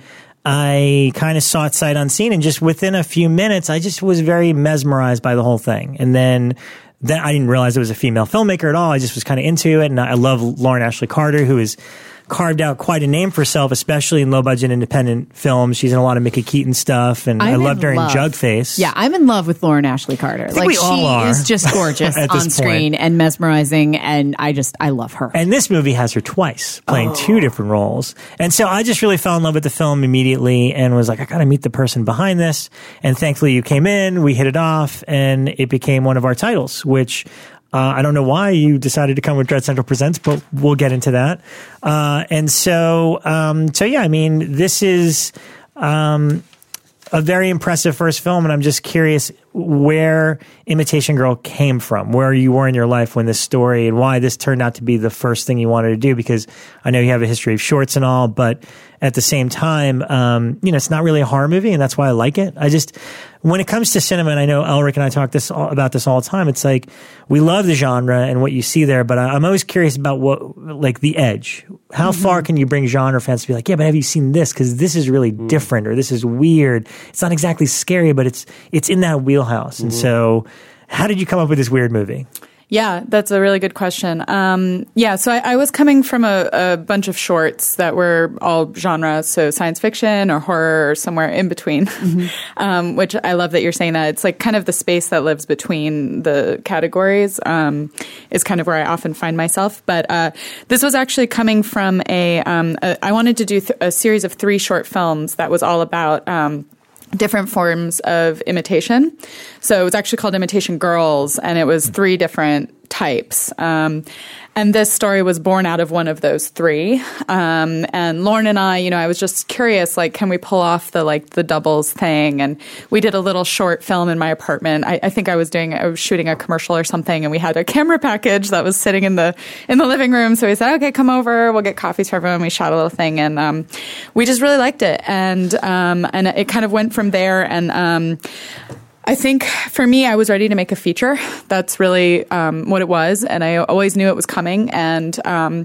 I kind of saw it sight unseen, and just within a few minutes, I just was very mesmerized by the whole thing. And then, then I didn't realize it was a female filmmaker at all. I just was kind of into it, and I love Lauren Ashley Carter, who is carved out quite a name for herself, especially in low-budget independent films. She's in a lot of Mickey Keaton stuff, and I'm I loved her love. in Jugface. Yeah, I'm in love with Lauren Ashley Carter. I think like we all she are. is just gorgeous on screen and mesmerizing, and I just I love her. And this movie has her twice, playing oh. two different roles. And so I just really fell in love with the film immediately and was like, I got to meet the person behind this. And thankfully you came in, we hit it off, and it became one of our titles, which Uh, I don't know why you decided to come with Dread Central Presents, but we'll get into that. Uh, and so, um, so yeah, I mean, this is um, a very impressive first film, and I'm just curious where Imitation Girl came from, where you were in your life when this story, and why this turned out to be the first thing you wanted to do, because I know you have a history of shorts and all, but at the same time, um, you know, it's not really a horror movie, and that's why I like it. I just, when it comes to cinema, and I know Elric and I talk this all, about this all the time, it's like, we love the genre and what you see there, but I, I'm always curious about what, like, the edge. How mm-hmm. far can you bring genre fans to be like, yeah, but have you seen this? Because this is really mm. different, or this is weird. It's not exactly scary, but it's it's in that wheelhouse. Mm-hmm. And so, how did you come up with this weird movie? Yeah, that's a really good question. Um, yeah, so I, I was coming from a, a bunch of shorts that were all genres, so science fiction or horror or somewhere in between, mm-hmm. um, which I love that you're saying that. It's like kind of the space that lives between the categories um, is kind of where I often find myself. But uh, this was actually coming from a, um, a I wanted to do th- a series of three short films that was all about um, different forms of imitation. So it was actually called Imitation Girls, and it was three different types. Um, and this story was born out of one of those three. Um, and Lauren and I, you know, I was just curious, like, can we pull off the like the doubles thing? And we did a little short film in my apartment. I, I think I was doing, I was shooting a commercial or something, and we had a camera package that was sitting in the in the living room. So we said, okay, come over, we'll get coffees for everyone. We shot a little thing, and um, we just really liked it, and um, and it kind of went from there. And um, I think for me, I was ready to make a feature. That's really um, what it was, and I always knew it was coming. And um,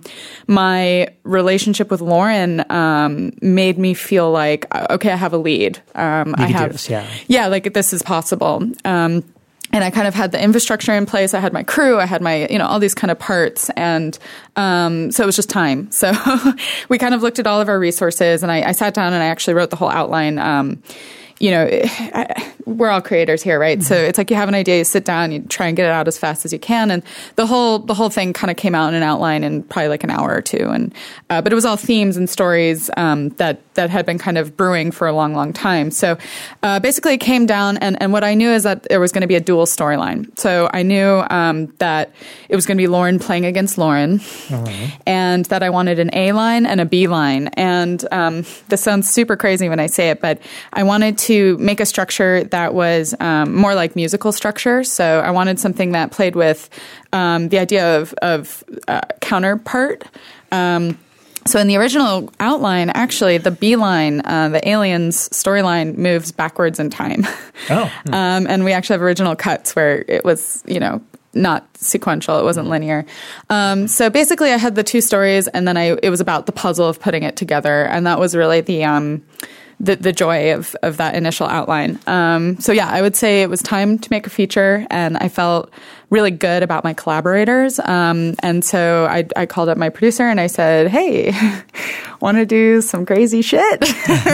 my relationship with Lauren um, made me feel like, okay, I have a lead. Um, you I can have, do this, yeah, yeah, like this is possible. Um, And I kind of had the infrastructure in place. I had my crew. I had my, you know, all these kind of parts. And um, so it was just time. So we kind of looked at all of our resources, and I, I sat down and I actually wrote the whole outline. Um, you know, I, we're all creators here, right? Mm-hmm. So it's like you have an idea, you sit down, you try and get it out as fast as you can, and the whole the whole thing kind of came out in an outline in probably like an hour or two. And uh, but it was all themes and stories um, that that had been kind of brewing for a long, long time. So uh, basically, it came down, and and what I knew is that there was going to be a dual storyline. So I knew um, that it was going to be Lauren playing against Lauren, mm-hmm. and that I wanted an A line and a B line. And um, this sounds super crazy when I say it, but I wanted to to make a structure that was um, more like musical structure. So I wanted something that played with um, the idea of, of uh, counterpart. Um, so in the original outline, actually, the B line, uh, the aliens storyline, moves backwards in time. Oh. um, and we actually have original cuts where it was, you know, not sequential. It wasn't linear. Um, so basically, I had the two stories, and then I it was about the puzzle of putting it together, and that was really the um, the, the joy of of that initial outline. Um, so yeah, I would say it was time to make a feature, and I felt really good about my collaborators. Um, and so I, I called up my producer and I said, hey, want to do some crazy shit?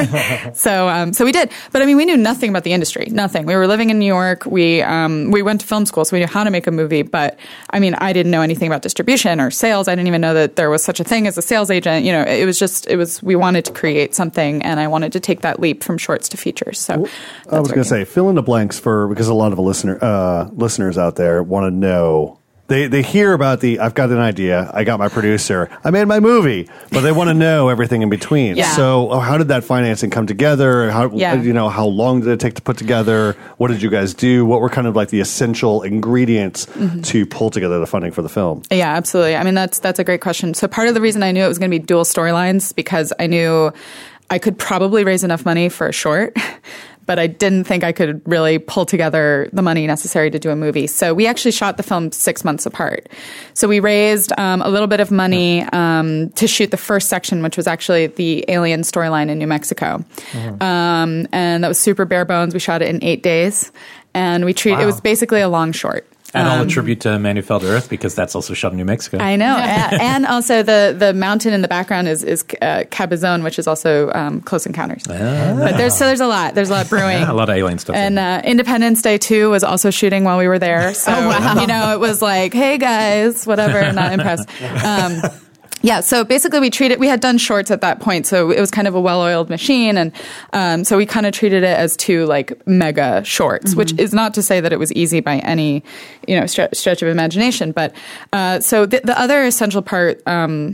so, um, so we did. But I mean, we knew nothing about the industry, nothing. We were living in New York. We, um, we went to film school, so we knew how to make a movie. But I mean, I didn't know anything about distribution or sales. I didn't even know that there was such a thing as a sales agent. You know, it was just, it was, we wanted to create something, and I wanted to take that leap from shorts to features. So well, I was going to say, fill in the blanks for, because a lot of listener, uh, listeners out there want to know. They they hear about the, I've got an idea, I got my producer, I made my movie, but they want to know everything in between. Yeah. So oh, how did that financing come together? How yeah. you know how long did it take to put together? What did you guys do? What were kind of like the essential ingredients mm-hmm. to pull together the funding for the film? Yeah, absolutely. I mean, that's that's a great question. So part of the reason I knew it was going to be dual storylines, because I knew I could probably raise enough money for a short, but I didn't think I could really pull together the money necessary to do a movie. So we actually shot the film six months apart. So we raised um, a little bit of money um, to shoot the first section, which was actually the alien storyline in New Mexico. Mm-hmm. Um, and that was super bare bones. We shot it in eight days. And we treated, wow. it was basically a long short. And all Um, a tribute to Manufeld Earth, because that's also shot in New Mexico. I know. and, and also the, the mountain in the background is, is uh, Cabazon, which is also um, Close Encounters. Ah. But there's, so there's a lot. There's a lot brewing. Yeah, a lot of alien stuff. And uh, Independence Day two was also shooting while we were there. So, oh, wow. you know, it was like, hey, guys, whatever, not impressed. Um, Yeah, so basically we treated, we had done shorts at that point, so it was kind of a well-oiled machine, and um, so we kind of treated it as two, like, mega shorts, mm-hmm. which is not to say that it was easy by any, you know, stre- stretch of imagination, but uh, so the, the other essential part, um,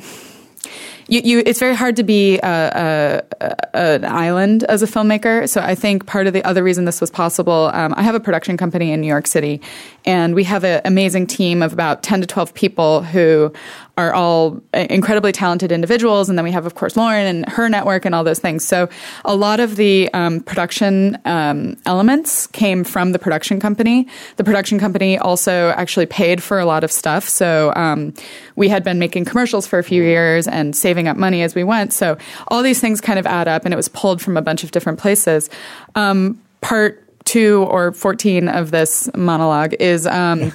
You, you, it's very hard to be a, a, a, an island as a filmmaker. So I think part of the other reason this was possible, um, I have a production company in New York City, and we have an amazing team of about ten to twelve people who are all incredibly talented individuals. And then we have, of course, Lauren and her network and all those things. So a lot of the um, production um, elements came from the production company. The production company also actually paid for a lot of stuff. So um, we had been making commercials for a few years and saving up money as we went. So all these things kind of add up, and it was pulled from a bunch of different places. Um, part two or fourteen of this monologue is... Um,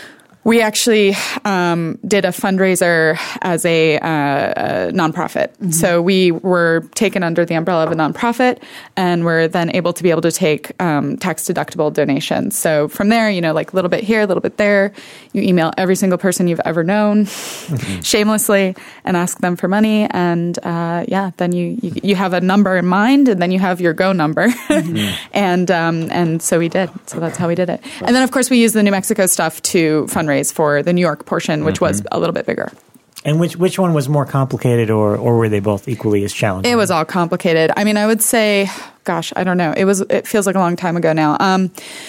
We actually um, did a fundraiser as a, uh, a nonprofit. Mm-hmm. So we were taken under the umbrella of a nonprofit, and we're then able to be able to take um, tax-deductible donations. So from there, you know, like a little bit here, a little bit there. You email every single person you've ever known mm-hmm. shamelessly and ask them for money. And uh, yeah, then you, you you have a number in mind, and then you have your go number. Mm-hmm. and um, and so we did. So that's how we did it. And then, of course, we used the New Mexico stuff to fundraise raise for the New York portion, which mm-hmm. was a little bit bigger. And which which one was more complicated, or or were they both equally as challenging? It was all complicated. I mean, I would say, gosh, I don't know. It was. It feels like a long time ago now. Um,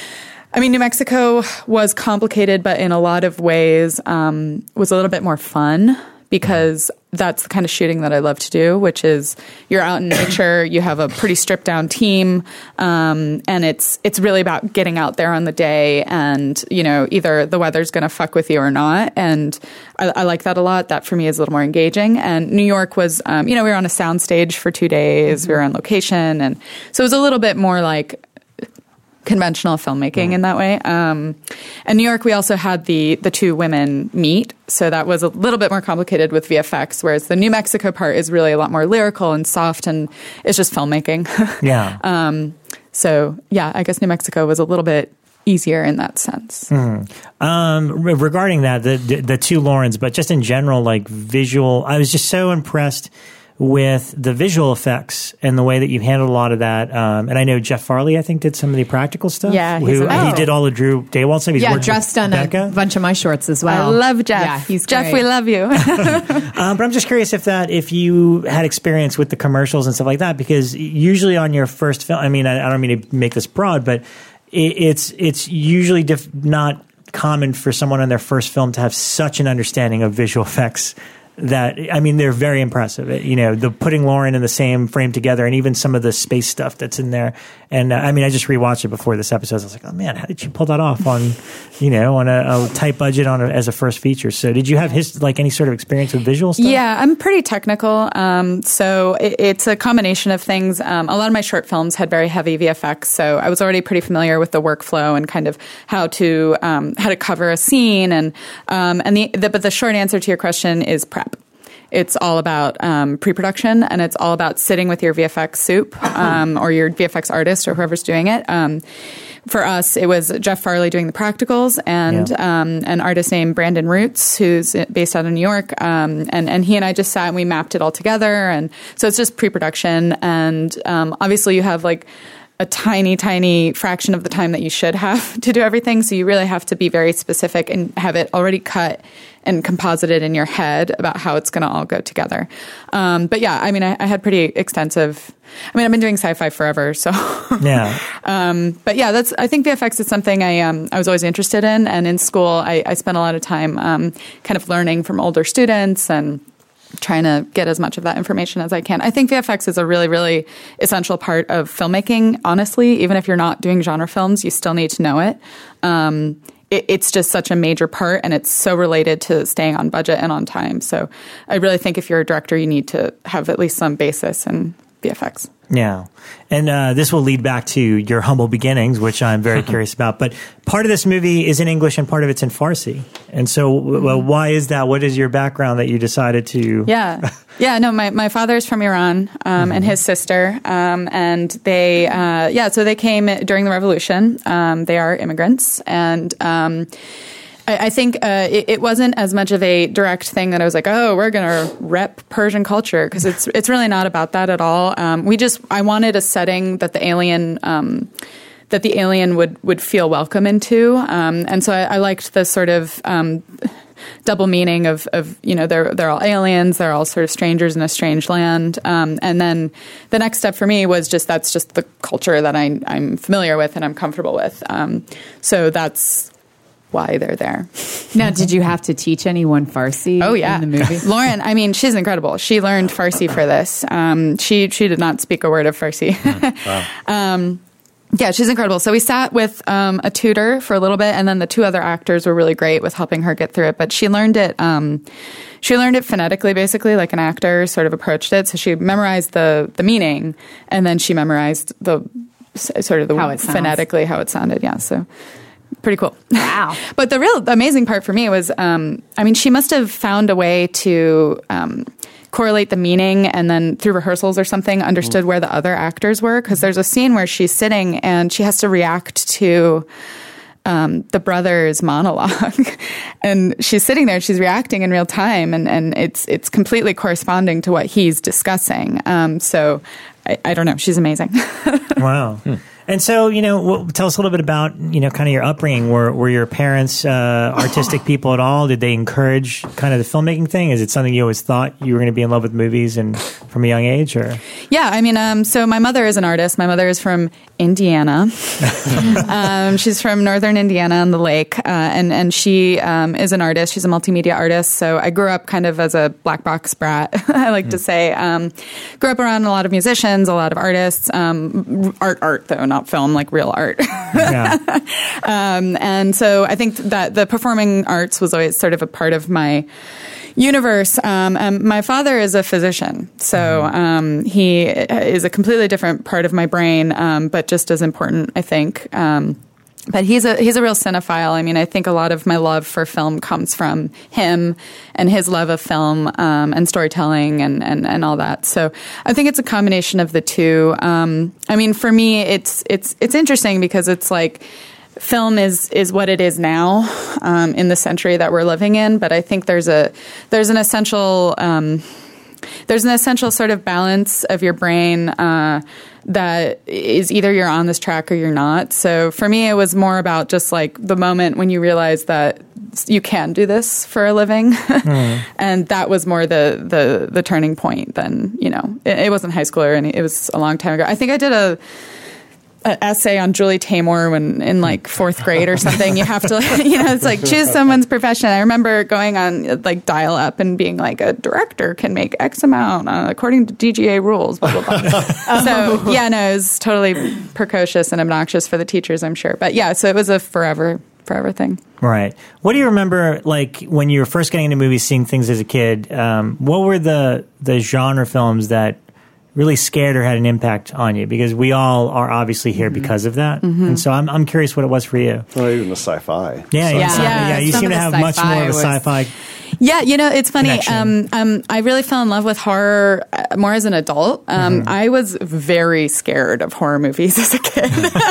I mean, New Mexico was complicated, but in a lot of ways um, was a little bit more fun, because that's the kind of shooting that I love to do, which is you're out in nature, you have a pretty stripped down team, um, and it's it's really about getting out there on the day, and you know, either the weather's going to fuck with you or not, and I, I like that a lot. That for me is a little more engaging. And New York was, um, you know, we were on a sound stage for two days, mm-hmm. we were on location, and so it was a little bit more like conventional filmmaking mm. in that way. Um, and New York, we also had the the two women meet, so that was a little bit more complicated with V F X, whereas the New Mexico part is really a lot more lyrical and soft, and it's just filmmaking. Yeah. Um, so, yeah, I guess New Mexico was a little bit easier in that sense. Mm. Um, re- regarding that, the, the the two Laurens, but just in general, like visual, I was just so impressed with the visual effects and the way that you handled a lot of that. Um, and I know Jeff Farley, I think, did some of the practical stuff. Yeah, who, he's he did all the Drew Daywalt stuff. He's yeah, Jeff's done Becca. a bunch of my shorts as well. I love Jeff. Yeah, he's Jeff, great. we love you. um, but I'm just curious if that, if you had experience with the commercials and stuff like that, because usually on your first film, I mean, I, I don't mean to make this broad, but it, it's it's usually diff- not common for someone on their first film to have such an understanding of visual effects. That, I mean, they're very impressive. It, you know, the putting Lauren in the same frame together, and even some of the space stuff that's in there. And uh, I mean, I just rewatched it before this episode. I was like, oh man, how did you pull that off on, you know, on a, a tight budget on a, as a first feature? So, did you have his like any sort of experience with visual stuff? Yeah, I'm pretty technical. Um, so it, it's a combination of things. Um, a lot of my short films had very heavy V F X, so I was already pretty familiar with the workflow and kind of how to um, how to cover a scene. And um, and the, the but the short answer to your question is prep. It's all about um, pre-production, and it's all about sitting with your V F X soup um, or your V F X artist or whoever's doing it. Um, for us, it was Jeff Farley doing the practicals, and yeah. um, an artist named Brandon Roots, who's based out of New York. Um, and, and he and I just sat and we mapped it all together. And so it's just pre-production. And um, obviously you have like a tiny, tiny fraction of the time that you should have to do everything. So you really have to be very specific and have it already cut and composited in your head about how it's going to all go together. Um, but yeah, I mean, I, I had pretty extensive, I mean, I've been doing sci-fi forever, so. Yeah. um, but yeah, that's, I think V F X is something I, um, I was always interested in. And in school, I, I spent a lot of time, um, kind of learning from older students and trying to get as much of that information as I can. I think V F X is a really, really essential part of filmmaking, honestly. Even if you're not doing genre films, you still need to know it. Um, it it's just such a major part, and it's so related to staying on budget and on time. So I really think if you're a director, you need to have at least some basis in V F X. Yeah. And uh, this will lead back to your humble beginnings, which I'm very curious about. But part of this movie is in English and part of it's in Farsi. And so well, why is that? What is your background that you decided to... Yeah. Yeah, no, my, my father's from Iran um, mm-hmm. and his sister. Um, and they, uh, yeah, so they came during the revolution. Um, they are immigrants. And... Um, I think uh, it, it wasn't as much of a direct thing that I was like, oh, we're going to rep Persian culture, because it's it's really not about that at all. Um, we just I wanted a setting that the alien um, that the alien would would feel welcome into, um, and so I, I liked the sort of um, double meaning of of you know they're they're all aliens, they're all sort of strangers in a strange land, um, and then the next step for me was just that's just the culture that I I'm familiar with and I'm comfortable with. Um, so that's why they're there. Now, did you have to teach anyone Farsi oh, yeah. in the movie? Lauren, I mean, she's incredible. She learned Farsi for this. Um, she she did not speak a word of Farsi. Wow. um, yeah, she's incredible. So we sat with um, a tutor for a little bit, and then the two other actors were really great with helping her get through it. But she learned it um, she learned it phonetically, basically, like an actor sort of approached it. So she memorized the, the meaning, and then she memorized the sort of the how it phonetically how it sounded. Yeah, so... Pretty cool. Wow. But the real amazing part for me was, um, I mean, she must have found a way to um, correlate the meaning and then through rehearsals or something understood mm. where the other actors were. Because there's a scene where she's sitting and she has to react to um, the brother's monologue. And she's sitting there, she's reacting in real time, and, and it's it's completely corresponding to what he's discussing. Um, so I, I don't know. She's amazing. Wow. Hmm. And so, you know, w- tell us a little bit about, you know, kind of your upbringing. Were were your parents uh, artistic people at all? Did they encourage kind of the filmmaking thing? Is it something you always thought you were going to be in love with movies and from a young age? Or Yeah, I mean, um, so my mother is an artist. My mother is from Indiana. um, she's from northern Indiana on the lake, uh, and and she um, is an artist. She's a multimedia artist. So I grew up kind of as a black box brat. I like mm. to say, um, grew up around a lot of musicians, a lot of artists, um, art, art though, not film, like real art. Yeah. um, and so I think that the performing arts was always sort of a part of my universe. Um, um, my father is a physician, so um, he is a completely different part of my brain, um, but just as important, I think. Um, but he's a he's a real cinephile. I mean, I think a lot of my love for film comes from him and his love of film um, and storytelling and, and, and all that. So I think it's a combination of the two. Um, I mean, for me, it's it's it's interesting because it's like, film is is what it is now um, in the century that we're living in, but I think there's a there's an essential um, there's an essential sort of balance of your brain uh, that is either you're on this track or you're not. So for me, it was more about just like the moment when you realize that you can do this for a living, mm. and that was more the the the turning point than, you know, it, it wasn't high school or any. It was a long time ago. I think I did a. An essay on Julie Taymor when in like fourth grade or something. You have to, you know, it's like choose someone's profession. I remember going on like dial up and being like, a director can make X amount uh, according to D G A rules, blah, blah, blah. So yeah, no, it was totally precocious and obnoxious for the teachers, I'm sure. But yeah, so it was a forever, forever thing. Right. What do you remember, like, when you were first getting into movies, seeing things as a kid? Um, what were the, the genre films that really scared or had an impact on you? Because we all are obviously here mm-hmm. because of that. Mm-hmm. And so I'm I'm curious what it was for you. Well, even the sci-fi. Yeah, sci-fi. yeah, yeah. yeah. You seem to have much more of a sci-fi. Yeah, you know, it's funny. Um, um, I really fell in love with horror more as an adult. Um, mm-hmm. I was very scared of horror movies as a kid.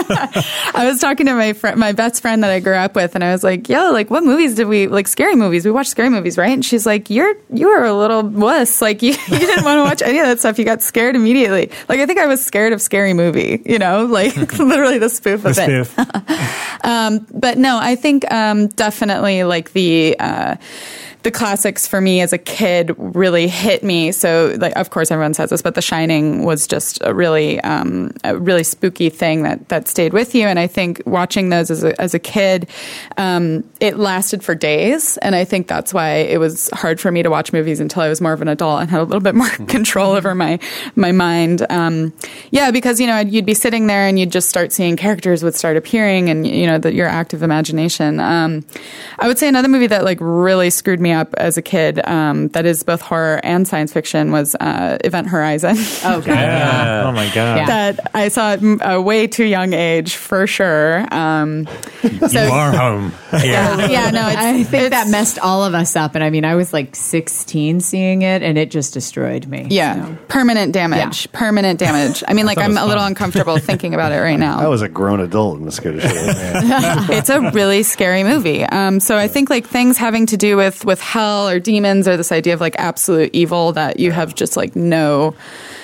I was talking to my friend, my best friend that I grew up with, and I was like, "Yo, like, what movies did we like? Scary movies? We watched scary movies, right?" And she's like, "You're you were a little wuss. Like, you, you didn't want to watch any of that stuff. You got scared immediately. Like, I think I was scared of Scary Movie. You know, like literally the spoof of the it. Spoof. um, but no, I think um, definitely like the." Uh, The classics for me as a kid really hit me. So, like, of course, everyone says this, but The Shining was just a really, um, a really spooky thing that, that stayed with you. And I think watching those as a, as a kid, um, it lasted for days. And I think that's why it was hard for me to watch movies until I was more of an adult and had a little bit more control over my my mind. Um, yeah, because, you know, you'd be sitting there and you'd just start seeing characters would start appearing, and, you know, the, your active imagination. Um, I would say another movie that like really screwed me up as a kid, um, that is both horror and science fiction, was uh, Event Horizon. Oh, God. Yeah. Oh, my God. Yeah. That I saw at a way too young age, for sure. Um, so, you are home. Yeah, yeah, no, it's, I think it's, that messed all of us up. And I mean, I was like sixteen seeing it, and it just destroyed me. Yeah, so. permanent damage. Yeah. Permanent damage. I mean, like, I'm a little uncomfortable thinking about it right now. I was a grown adult in the Scottish It's a really scary movie. Um, so I think like things having to do with with hell or demons, or this idea of like absolute evil that you have just like no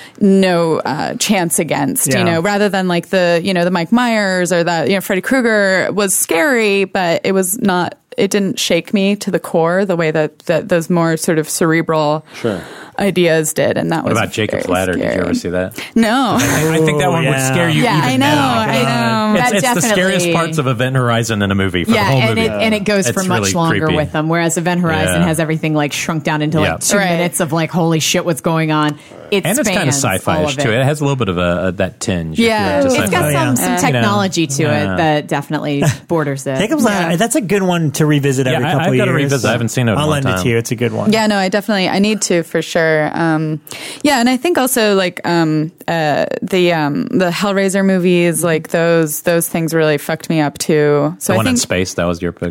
no uh, chance against, yeah. you know, rather than like the, you know, the Mike Myers or that, you know, Freddy Krueger was scary, but it was not, it didn't shake me to the core the way that, that those more sort of cerebral sure. ideas did. And that what was about Jacob's Ladder? Scary. Did you ever see that? No. I, I think that one yeah. would scare you yeah, even I know, now. I know. It's, That it's the definitely- scariest parts of Event Horizon in a movie for Yeah, the whole and movie. it, and it goes It's for much really longer creepy. with them, whereas Event Horizon Yeah. has everything like shrunk down into like Yeah. two Right. minutes of like, holy shit, what's going on? It And it's kind of spans all sci-fi-ish of it. too. It has a little bit of a, a that tinge. if Yeah. you're into It's got sci-fi. some, yeah. some Uh, technology you to know, it yeah. that definitely borders it. Jacob's Yeah. Ladder, that's a good one to revisit Yeah, every I- couple I've of gotta years. revisit. I haven't seen it in a I'll long lend it time. to you. It's a good one. Yeah, no, I definitely, I need to for sure. Um, yeah, and I think also like um, uh, the um, the Hellraiser movies, like those those things really fucked me up too. So The I one think, in space, that was your pick.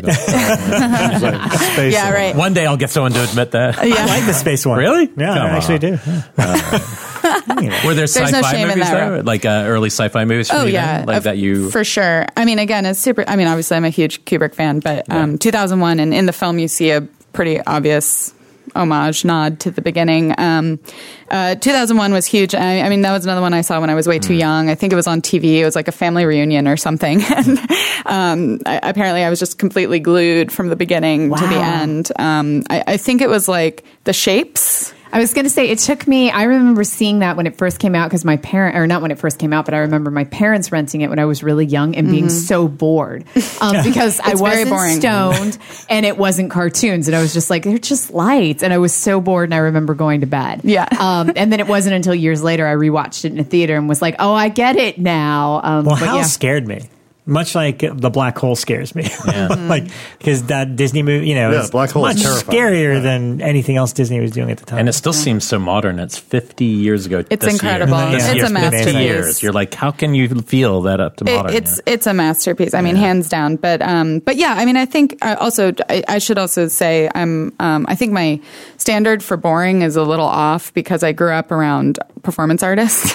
Space yeah, right. One day I'll get someone to admit that. I like the space one. Really? Yeah, Come I actually on. do. Yeah. Were there There's no sci-fi shame in movies that, though? right? Like uh, early sci-fi movies? Oh from you yeah, then? Like of- that you. for sure. I mean, again, it's super. I mean, obviously, I'm a huge Kubrick fan, but um, two thousand one, and in the film, you see a pretty obvious homage nod to the beginning. Um, uh, two thousand one was huge. I, I mean, that was another one I saw when I was way too young. I think it was on T V. It was like a family reunion or something. and um, I, apparently, I was just completely glued from the beginning Wow. to the end. Um, I, I think it was like the shapes. I was going to say, it took me, I remember seeing that when it first came out because my parent, or not when it first came out, but I remember my parents renting it when I was really young and being so bored um, because I It's very wasn't boring. stoned and it wasn't cartoons. And I was just like, they're just lights. And I was so bored and I remember going to bed. Yeah. Um, and then it wasn't until years later I rewatched it in a theater and was like, oh, I get it now. Um, Well, but Hal yeah. scared me. Much like the black hole scares me, like because that Disney movie, you know, Yeah, is black hole much is terrifying. scarier than anything else Disney was doing at the time. And it still seems so modern. It's fifty years ago. It's this incredible. Year. This It's year, a fifty masterpiece. years. You're like, how can you feel that up to It, modern? it's yeah. it's a masterpiece. I mean, hands down. But um, but yeah, I mean, I think uh, also I, I should also say I'm um, I think my standard for boring is a little off because I grew up around performance artists.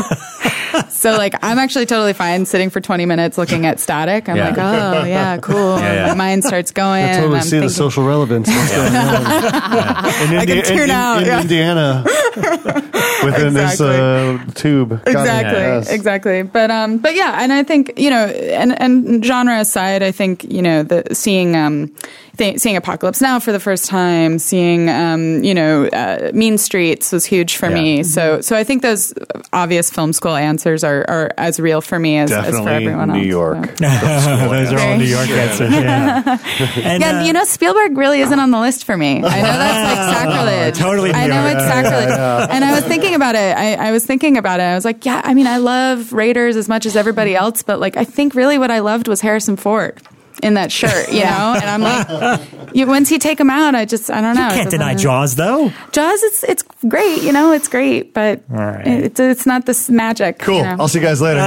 So like I'm actually totally fine sitting for twenty minutes looking at static. I'm Yeah. like, oh yeah, cool. Yeah, yeah. My mind starts going. I and totally I'm see the thinking, social relevance. What's going on. In, I can Indi- tune in, in, out, in yeah. Indiana, within this uh, tube. Got it. Exactly, Yes. exactly. But um, but yeah, and I think you know, and and genre aside, I think you know the seeing um, th- seeing Apocalypse Now for the first time, seeing um, you know, uh, Mean Streets was huge for Yeah. me. So so I think those obvious film school answers are, are as real for me as, as for Definitely everyone New else. York. So. Those are all New York answers. Yeah, and, Yeah, uh, you know, Spielberg really isn't on the list for me. I know that's like sacrilege. Totally I New know York. it's sacrilege. And I was thinking about it. I, I was thinking about it. I was like, yeah, I mean, I love Raiders as much as everybody else, but like, I think really what I loved was Harrison Ford in that shirt, you know? And I'm like, you, once you take him out, I just, I don't know. you It can't doesn't- deny Jaws, though. Jaws, it's, it's great, you know, it's great, but right. it's, it's not this magic. Cool. You know? I'll see you guys later.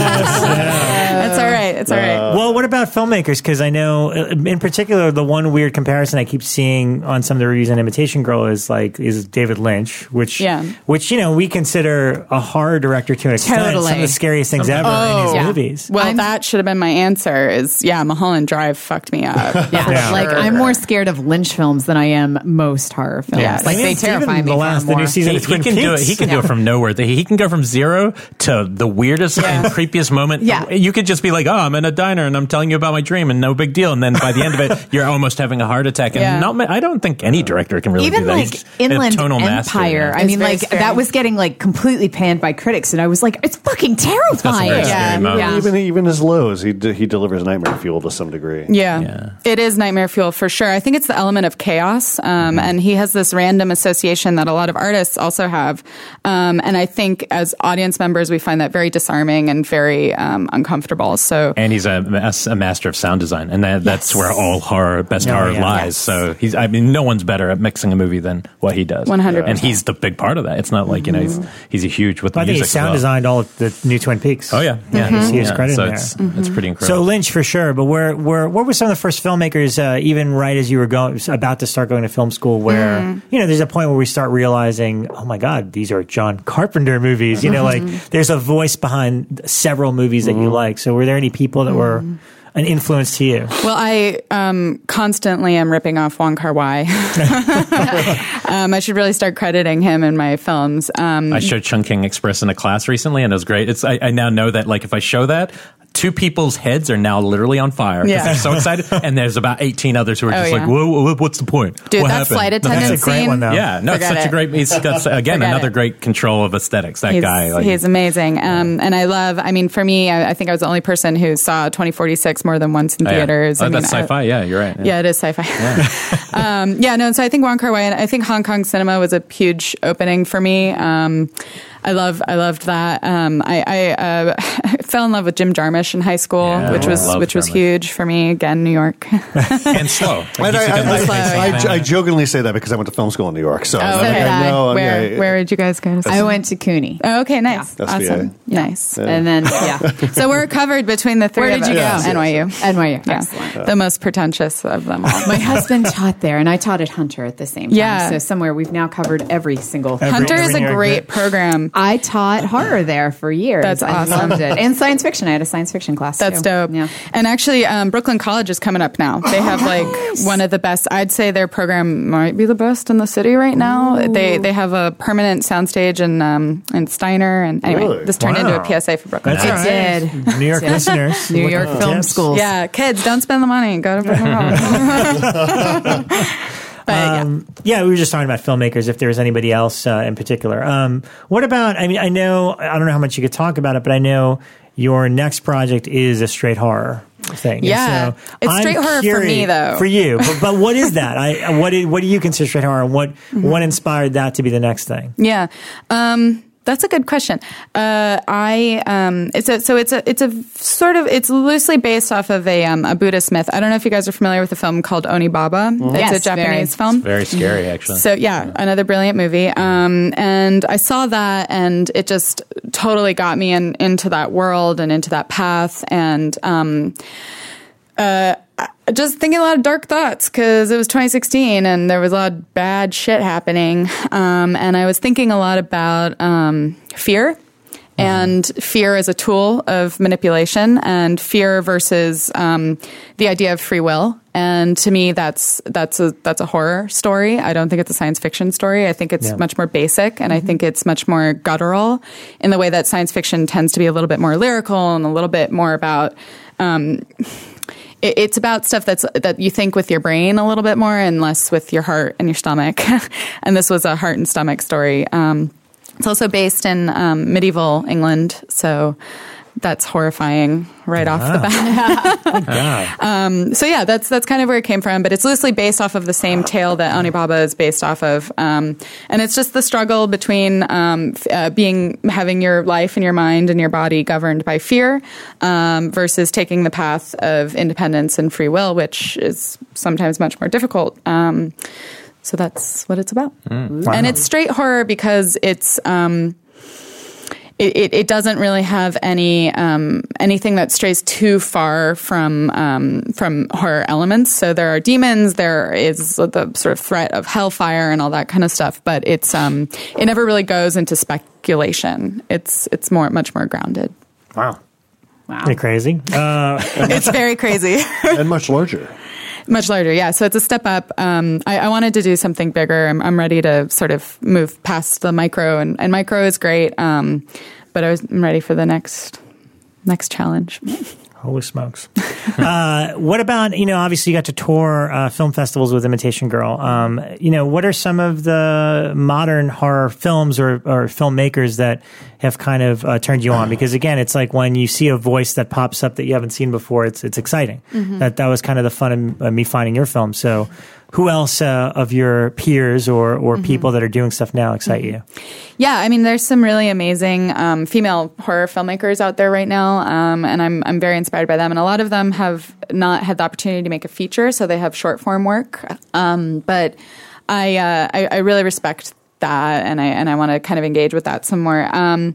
That's all right. It's all right. Well, what about filmmakers? Because I know, uh, in particular, the one weird comparison I keep seeing on some of the reviews on Imitation Girl is like is David Lynch, which, Yeah. which you know, we consider a horror director to an extent. Totally. Some of the scariest things ever in his yeah. movies. Well, I'm- that should have been my answer is, yeah, Mulholland Drive fucked me up. Yeah. For Yeah. Like sure. I'm more scared of Lynch films than I am most horror films. Yeah. Like I mean, they it's terrify even me the far last- the more. new season He, of he Twin can do it. Peaks. He can do Yeah. it from nowhere. He can go from zero to the weirdest and creepiest moment. Yeah. You could just be like, "Oh, I'm in a diner and I'm telling you about my dream, and no big deal." And then by the end of it, you're almost having a heart attack. And Yeah. not, ma- I don't think any director can really Even do that. like He's a Inland tonal Empire. master, yeah. I mean, very like scary. that was getting like completely panned by critics, and I was like, it's fucking terrifying. very Yeah. scary moment. Yeah. Even even his lows, he d- he delivers nightmare fuel to some degree. Yeah. Yeah. It is nightmare fuel for sure. I think it's the element of chaos. Um, and he has this random association that a lot of artists also have. Um, and I think as audience members, we find that very disarming and very um, uncomfortable. So, And he's a, a master of sound design, and that, that's where all horror, best Oh, horror yeah. lies. Yes. So he's, I mean, no one's better at mixing a movie than what he does. one hundred percent. And he's the big part of that. It's not like, you know, he's, he's a huge with the I think he music. as sound well. designed all of the new Twin Peaks. Oh, yeah. Yeah. You see his yeah. credit so in it's, there. it's pretty So incredible. Lynch for sure, but where, where, what were some of the first filmmakers, uh, even right as you were going, about to start going to film school, where you know there's a point where we start realizing, oh my God, these are John Carpenter movies. You know, like there's a voice behind several movies that you like. So were there any people that were an influence to you? Well, I um, constantly am ripping off Wong Kar-wai. um, I should really start crediting him in my films. Um, I showed Chungking Express in a class recently, and it was great. It's I, I now know that like if I show that, two people's heads are now literally on fire because Yeah. they're so excited, and there's about eighteen others who are Oh, just yeah. like, whoa, whoa, what's the point? Dude, what that happened? flight attendant That's a great scene. one, though. Yeah, no, it's Forget such a it. great. He's got again Forget another it. great control of aesthetics. That He's, guy, like, he's amazing. Um, and I love, I mean, for me, I, I think I was the only person who saw twenty forty-six more than once in oh, yeah. theaters. Oh, I mean, that's I- sci-fi. Yeah, you're right. Yeah, it is sci-fi. Yeah. um, yeah, no, so I think Wong Kar-wai, and I think Hong Kong cinema was a huge opening for me. Um, I love, I loved that. Um, I, I uh, fell in love with Jim Jarmusch in high school, Yeah, which I was love which was Jarmusch. huge for me. Again, New York. and slow. And Like, I, he's a good I, light I, pace I, I man. jokingly say that because I went to film school in New York. So I was Oh, like, okay. I know. where yeah, where did you guys go? To I went to Cooney. Oh, okay, nice, Yeah. S B A. awesome, nice. And then, yeah. So we're covered between the three. Where of did you us. go? N Y U. N Y U. Yeah. Excellent. The most pretentious of them all. My husband taught there, and I taught at Hunter at the same time. Yeah. So somewhere we've now covered every single. Every- Hunter is every a New York great bit. program. I taught horror there for years. That's I awesome. loved it. And science fiction. I had a science fiction class. That's too. dope. Yeah. And actually, um, Brooklyn College is coming up now. They have like one of the best. I'd say their program might be the best in the city right now. Ooh. They they have a permanent soundstage in um, in Steiner. And anyway, Really? this turned Wow. into a P S A for Brooklyn. That's It all right. did. New York listeners. New look York at film tips. schools. Yeah, kids, don't spend the money. Go to Brooklyn College. But yeah. Um, yeah, we were just talking about filmmakers, if there was anybody else uh, in particular. Um, what about, I mean, I know, I don't know how much you could talk about it, but I know your next project is a straight horror thing. And Yeah. so It's I'm straight horror for me, though. For you. But, but what is that? I, what, do, what do you consider straight horror? And what, Mm-hmm. what inspired that to be the next thing? Yeah. Um, that's a good question. Uh, I um, it's a so it's a it's a sort of it's loosely based off of a um, a Buddhist myth. I don't know if you guys are familiar with a film called Onibaba. It's Yes, a Japanese very. film. Very scary, actually. So yeah, another brilliant movie. Um, and I saw that, and it just totally got me in, into that world and into that path. And um, uh, just thinking a lot of dark thoughts because it was twenty sixteen and there was a lot of bad shit happening. Um, and I was thinking a lot about um, fear. And fear as a tool of manipulation, and fear versus um, the idea of free will. And to me, that's that's a that's a horror story. I don't think it's a science fiction story. I think it's Yeah. much more basic, and I think it's much more guttural in the way that science fiction tends to be a little bit more lyrical and a little bit more about. Um, it, it's about stuff that's that you think with your brain a little bit more, and less with your heart and your stomach. And this was a heart and stomach story. Um, It's also based in um, medieval England, so that's horrifying right off the bat. Yeah. um, so yeah, that's that's kind of where it came from. But it's loosely based off of the same tale that Onibaba is based off of, um, and it's just the struggle between um, f- uh, being having your life and your mind and your body governed by fear um, versus taking the path of independence and free will, which is sometimes much more difficult. Um, So that's what it's about. Mm. Wow. And it's straight horror because it's um, it, it, it doesn't really have any um, anything that strays too far from um, from horror elements. So there are demons, there is the sort of threat of hellfire and all that kind of stuff. But it's um, it never really goes into speculation. It's it's more much more grounded. Wow. Wow. Pretty crazy. Uh, It's very crazy. And much larger. Much larger, yeah. So it's a step up. Um, I, I wanted to do something bigger. I'm, I'm ready to sort of move past the micro, and, and micro is great. Um, but I was, I'm ready for the next next challenge. Holy smokes. uh, what about, you know, obviously you got to tour uh, film festivals with Imitation Girl. Um, you know, what are some of the modern horror films or, or filmmakers that have kind of uh, turned you on? Because again, it's like when you see a voice that pops up that you haven't seen before, it's it's exciting. Mm-hmm. That that was kind of the fun of uh, me finding your film. So who else uh, of your peers or, or mm-hmm. people that are doing stuff now excite mm-hmm. you? Yeah, I mean, there's some really amazing um, female horror filmmakers out there right now, um, and I'm I'm very inspired by them. And a lot of them have not had the opportunity to make a feature, so they have short form work. Um, but I, uh, I I really respect that, and I and I want to kind of engage with that some more. Um,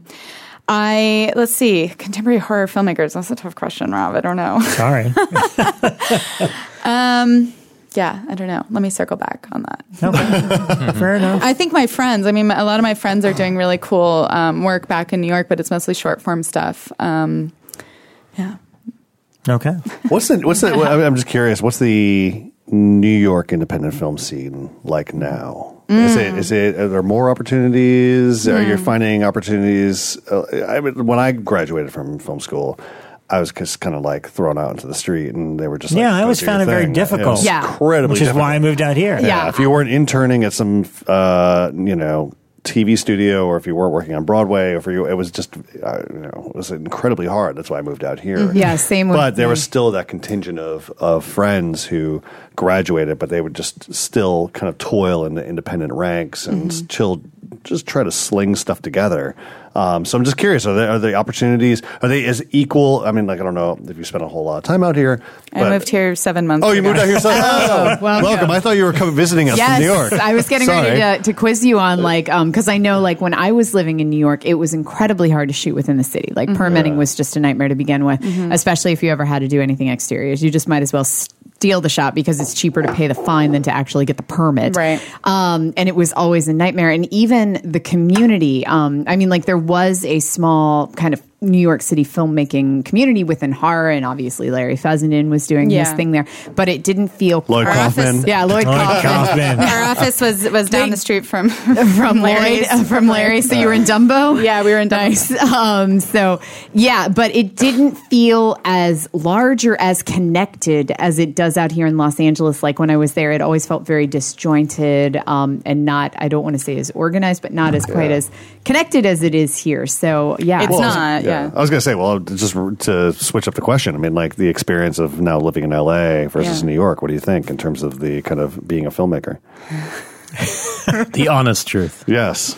I let's see, contemporary horror filmmakers. That's a tough question, Rob. I don't know. Sorry. um. Yeah, I don't know. Let me circle back on that. Okay. Fair enough. I think my friends, I mean, a lot of my friends are doing really cool um, work back in New York, but it's mostly short form stuff. Um, yeah. Okay. What's the, what's the, I'm just curious, what's the New York independent film scene like now? Mm. Is it, is it, are there more opportunities? Mm. Are you finding opportunities? Uh, I mean, when I graduated from film school, I was just kind of like thrown out into the street, and they were just like, yeah. I always do found it your very thing. difficult. It was Yeah. incredibly Which is difficult. why I moved out here. Yeah, Yeah. if you weren't interning at some, uh, you know, T V studio, or if you weren't working on Broadway, or if you, it was just, uh, you know, it was incredibly hard. That's why I moved out here. Yeah, same with But there me. was still that contingent of of friends who graduated, but they would just still kind of toil in the independent ranks and Mm-hmm. chill, just try to sling stuff together. Um, so I'm just curious: are there are the opportunities? Are they as equal? I mean, like I don't know if you spent a whole lot of time out here. I but- moved here seven months Oh, ago. you moved out here. So, oh, welcome. welcome. I thought you were coming visiting us Yes, from New York. I was getting Sorry. ready to, to quiz you on like um because I know like when I was living in New York, it was incredibly hard to shoot within the city. Like permitting was just a nightmare to begin with, especially if you ever had to do anything exteriors. You just might as well steal the shot because it's cheaper to pay the fine than to actually get the permit. Right. Um, and it was always a nightmare. And even the community. Um, I mean, like there was a small kind of New York City filmmaking community within horror, and obviously Larry Fessenden was doing Yeah. his thing there, but it didn't feel Lloyd Our Kaufman. office- yeah, Lloyd, Lloyd Kaufman. Kaufman. Our office was was down the street from from Lloyd, Larry's. uh, from Larry. So you were in Dumbo? Yeah, we were in Dumbo. Nice. Um, so yeah, but it didn't feel as large or as connected as it does out here in Los Angeles. Like when I was there, it always felt very disjointed um, and not, I don't want to say as organized, but not as quite as connected as it is here. So yeah. It's Well, not, yeah. I was going to say, well, just to switch up the question, I mean, like the experience of now living in L A versus Yeah. New York, what do you think in terms of the kind of being a filmmaker? The honest truth. Yes.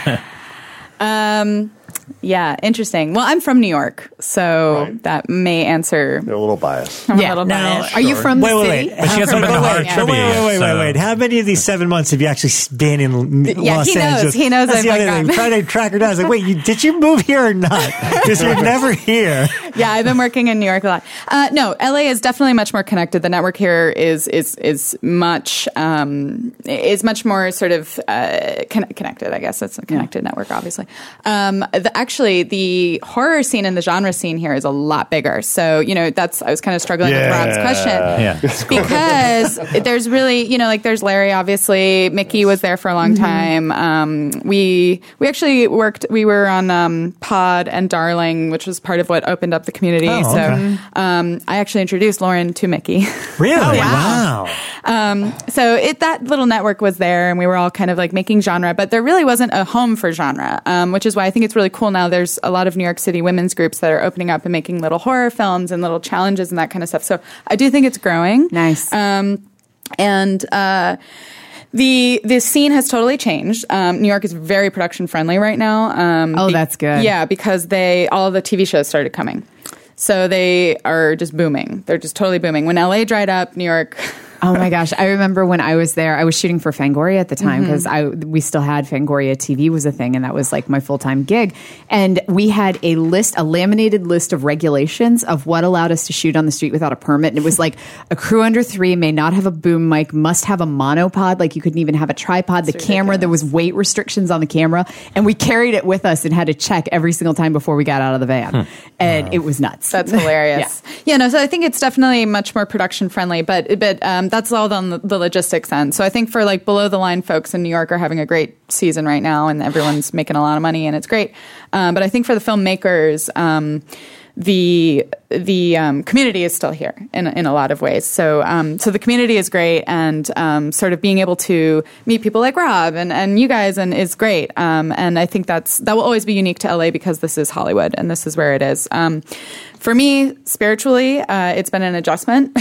Um, yeah, interesting. Well, I'm from New York, so Right. that may answer. They're a little biased. I'm a Yeah. little Now- biased. Are you from Wait, the wait, city? wait. But she hasn't been to wait, Hard wait, Trivia wait, wait, wait, so- wait, wait. How many of these seven months have you actually been in Yeah, Los he knows. Angeles? He knows That's I've the other been thing. gone. Trying to track her down. I was like, wait, you, did you move here or not? Because you're never here. Yeah, I've been working in New York a lot. Uh, no, L A is definitely much more connected. The network here is is is much um, is much more sort of uh, con- connected. I guess it's a connected network, obviously. Um, the, actually, the horror scene and the genre scene here is a lot bigger. So you know, that's I was kind of struggling with Rob's question. Yeah. Because there's really, you know, like there's Larry, obviously. Mickey was there for a long time. Um, we we actually worked. We were on um, Pod and Darling, which was part of what opened up the community. Oh, so okay. um, I actually introduced Lauren to Mickey. Really? Oh, wow. Um, so it that little network was there, and we were all kind of like making genre, but there really wasn't a home for genre, um, which is why I think it's really cool now. There's a lot of New York City women's groups that are opening up and making little horror films and little challenges and that kind of stuff. So I do think it's growing. Nice. Um, and uh, the the scene has totally changed. Um, New York is very production friendly right now. Um, Oh, that's good. Yeah, because they all the T V shows started coming. So they are just booming. They're just totally booming. When L A dried up, New York. Oh my gosh! I remember when I was there. I was shooting for Fangoria at the time Mm-hmm. because I we still had Fangoria T V was a thing, and that was like my full time gig. And we had a list, a laminated list of regulations of what allowed us to shoot on the street without a permit. And it was like a crew under three may not have a boom mic, must have a monopod. Like you couldn't even have a tripod. The camera, there was weight restrictions on the camera, and we carried it with us and had to check every single time before we got out of the van. And it was nuts. That's hilarious. yeah. yeah, no, so I think it's definitely much more production friendly, but but um, that's all on the, the logistics end. So I think for like below the line folks in New York are having a great season right now, and everyone's making a lot of money, and it's great. Um, but I think for the filmmakers, um, the the um, community is still here in in a lot of ways. So um, so the community is great, and um, sort of being able to meet people like Rob and, and you guys and is great. Um, and I think that's that will always be unique to L A because this is Hollywood and this is where it is. Um, for me, spiritually, uh, it's been an adjustment.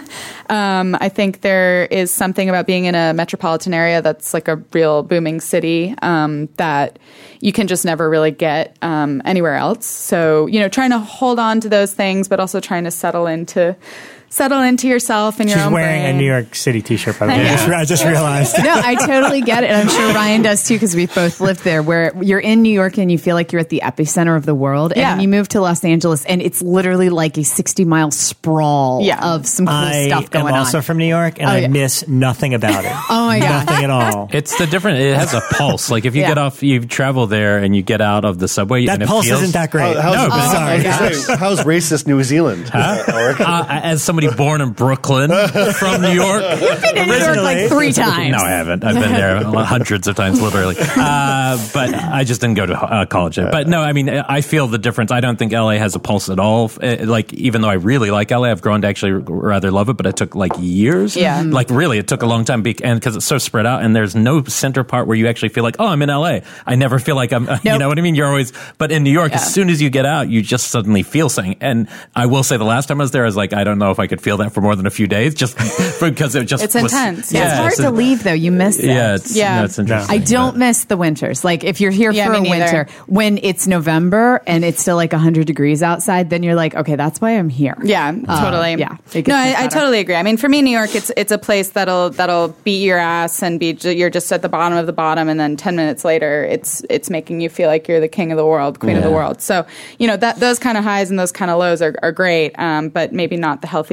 um, I think there is something about being in a metropolitan area that's like a real booming city um, that you can just never really get um, anywhere else. So, you know, trying to hold on to those things, but also trying to settle into settle into yourself and your She's own wearing brain. a New York City t-shirt, by the way. I I just, know. I just realized. No, I totally get it. And I'm sure Ryan does too, because we've both lived there, where you're in New York and you feel like you're at the epicenter of the world. And Yeah. then you move to Los Angeles and it's literally like a sixty mile sprawl Yeah. of some cool I stuff going am on. also from New York, and Oh, I yeah. miss nothing about it. Oh my gosh. Nothing at all. It's the different. It has a pulse. Like if you Yeah. get off, you travel there and you get out of the subway. That and it pulse feels, isn't that great. How's, No, but- sorry. how's, how's racist New Zealand? Eric? Uh, as somebody born in Brooklyn from New York, You've been in New York like three times. No, I haven't. I've been there hundreds of times, literally. Uh, but I just didn't go to uh, college. But no, I mean, I feel the difference. I don't think L A has a pulse at all. Uh, Like, even though I really like L A, I've grown to actually rather love it, but it took like years. Yeah. Like, really, it took a long time be- and because it's so spread out, and there's no center part where you actually feel like, oh, I'm in L A. I never feel like I'm, you Nope. know what I mean? You're always, but in New York, Yeah. as soon as you get out, you just suddenly feel something. And I will say the last time I was there, I was like, I don't know if I could feel that for more than a few days, just because it just It's was, intense. Yeah, it's hard so- to leave though. You miss it. Yeah, it's, Yeah. yeah. it's interesting. I don't miss the winters. Like if you're here Yeah, for me a neither. winter, when it's November and it's still like one hundred degrees outside, then you're like, okay, that's why I'm here. Yeah, Uh, totally. yeah, it gets no, much I, I better. totally agree. I mean, for me, New York, it's it's a place that'll that'll beat your ass and be you're just at the bottom of the bottom, and then ten minutes later, it's it's making you feel like you're the king of the world, queen of the Yeah. world. So you know that those kind of highs and those kind of lows are, are great, um, but maybe not the healthiest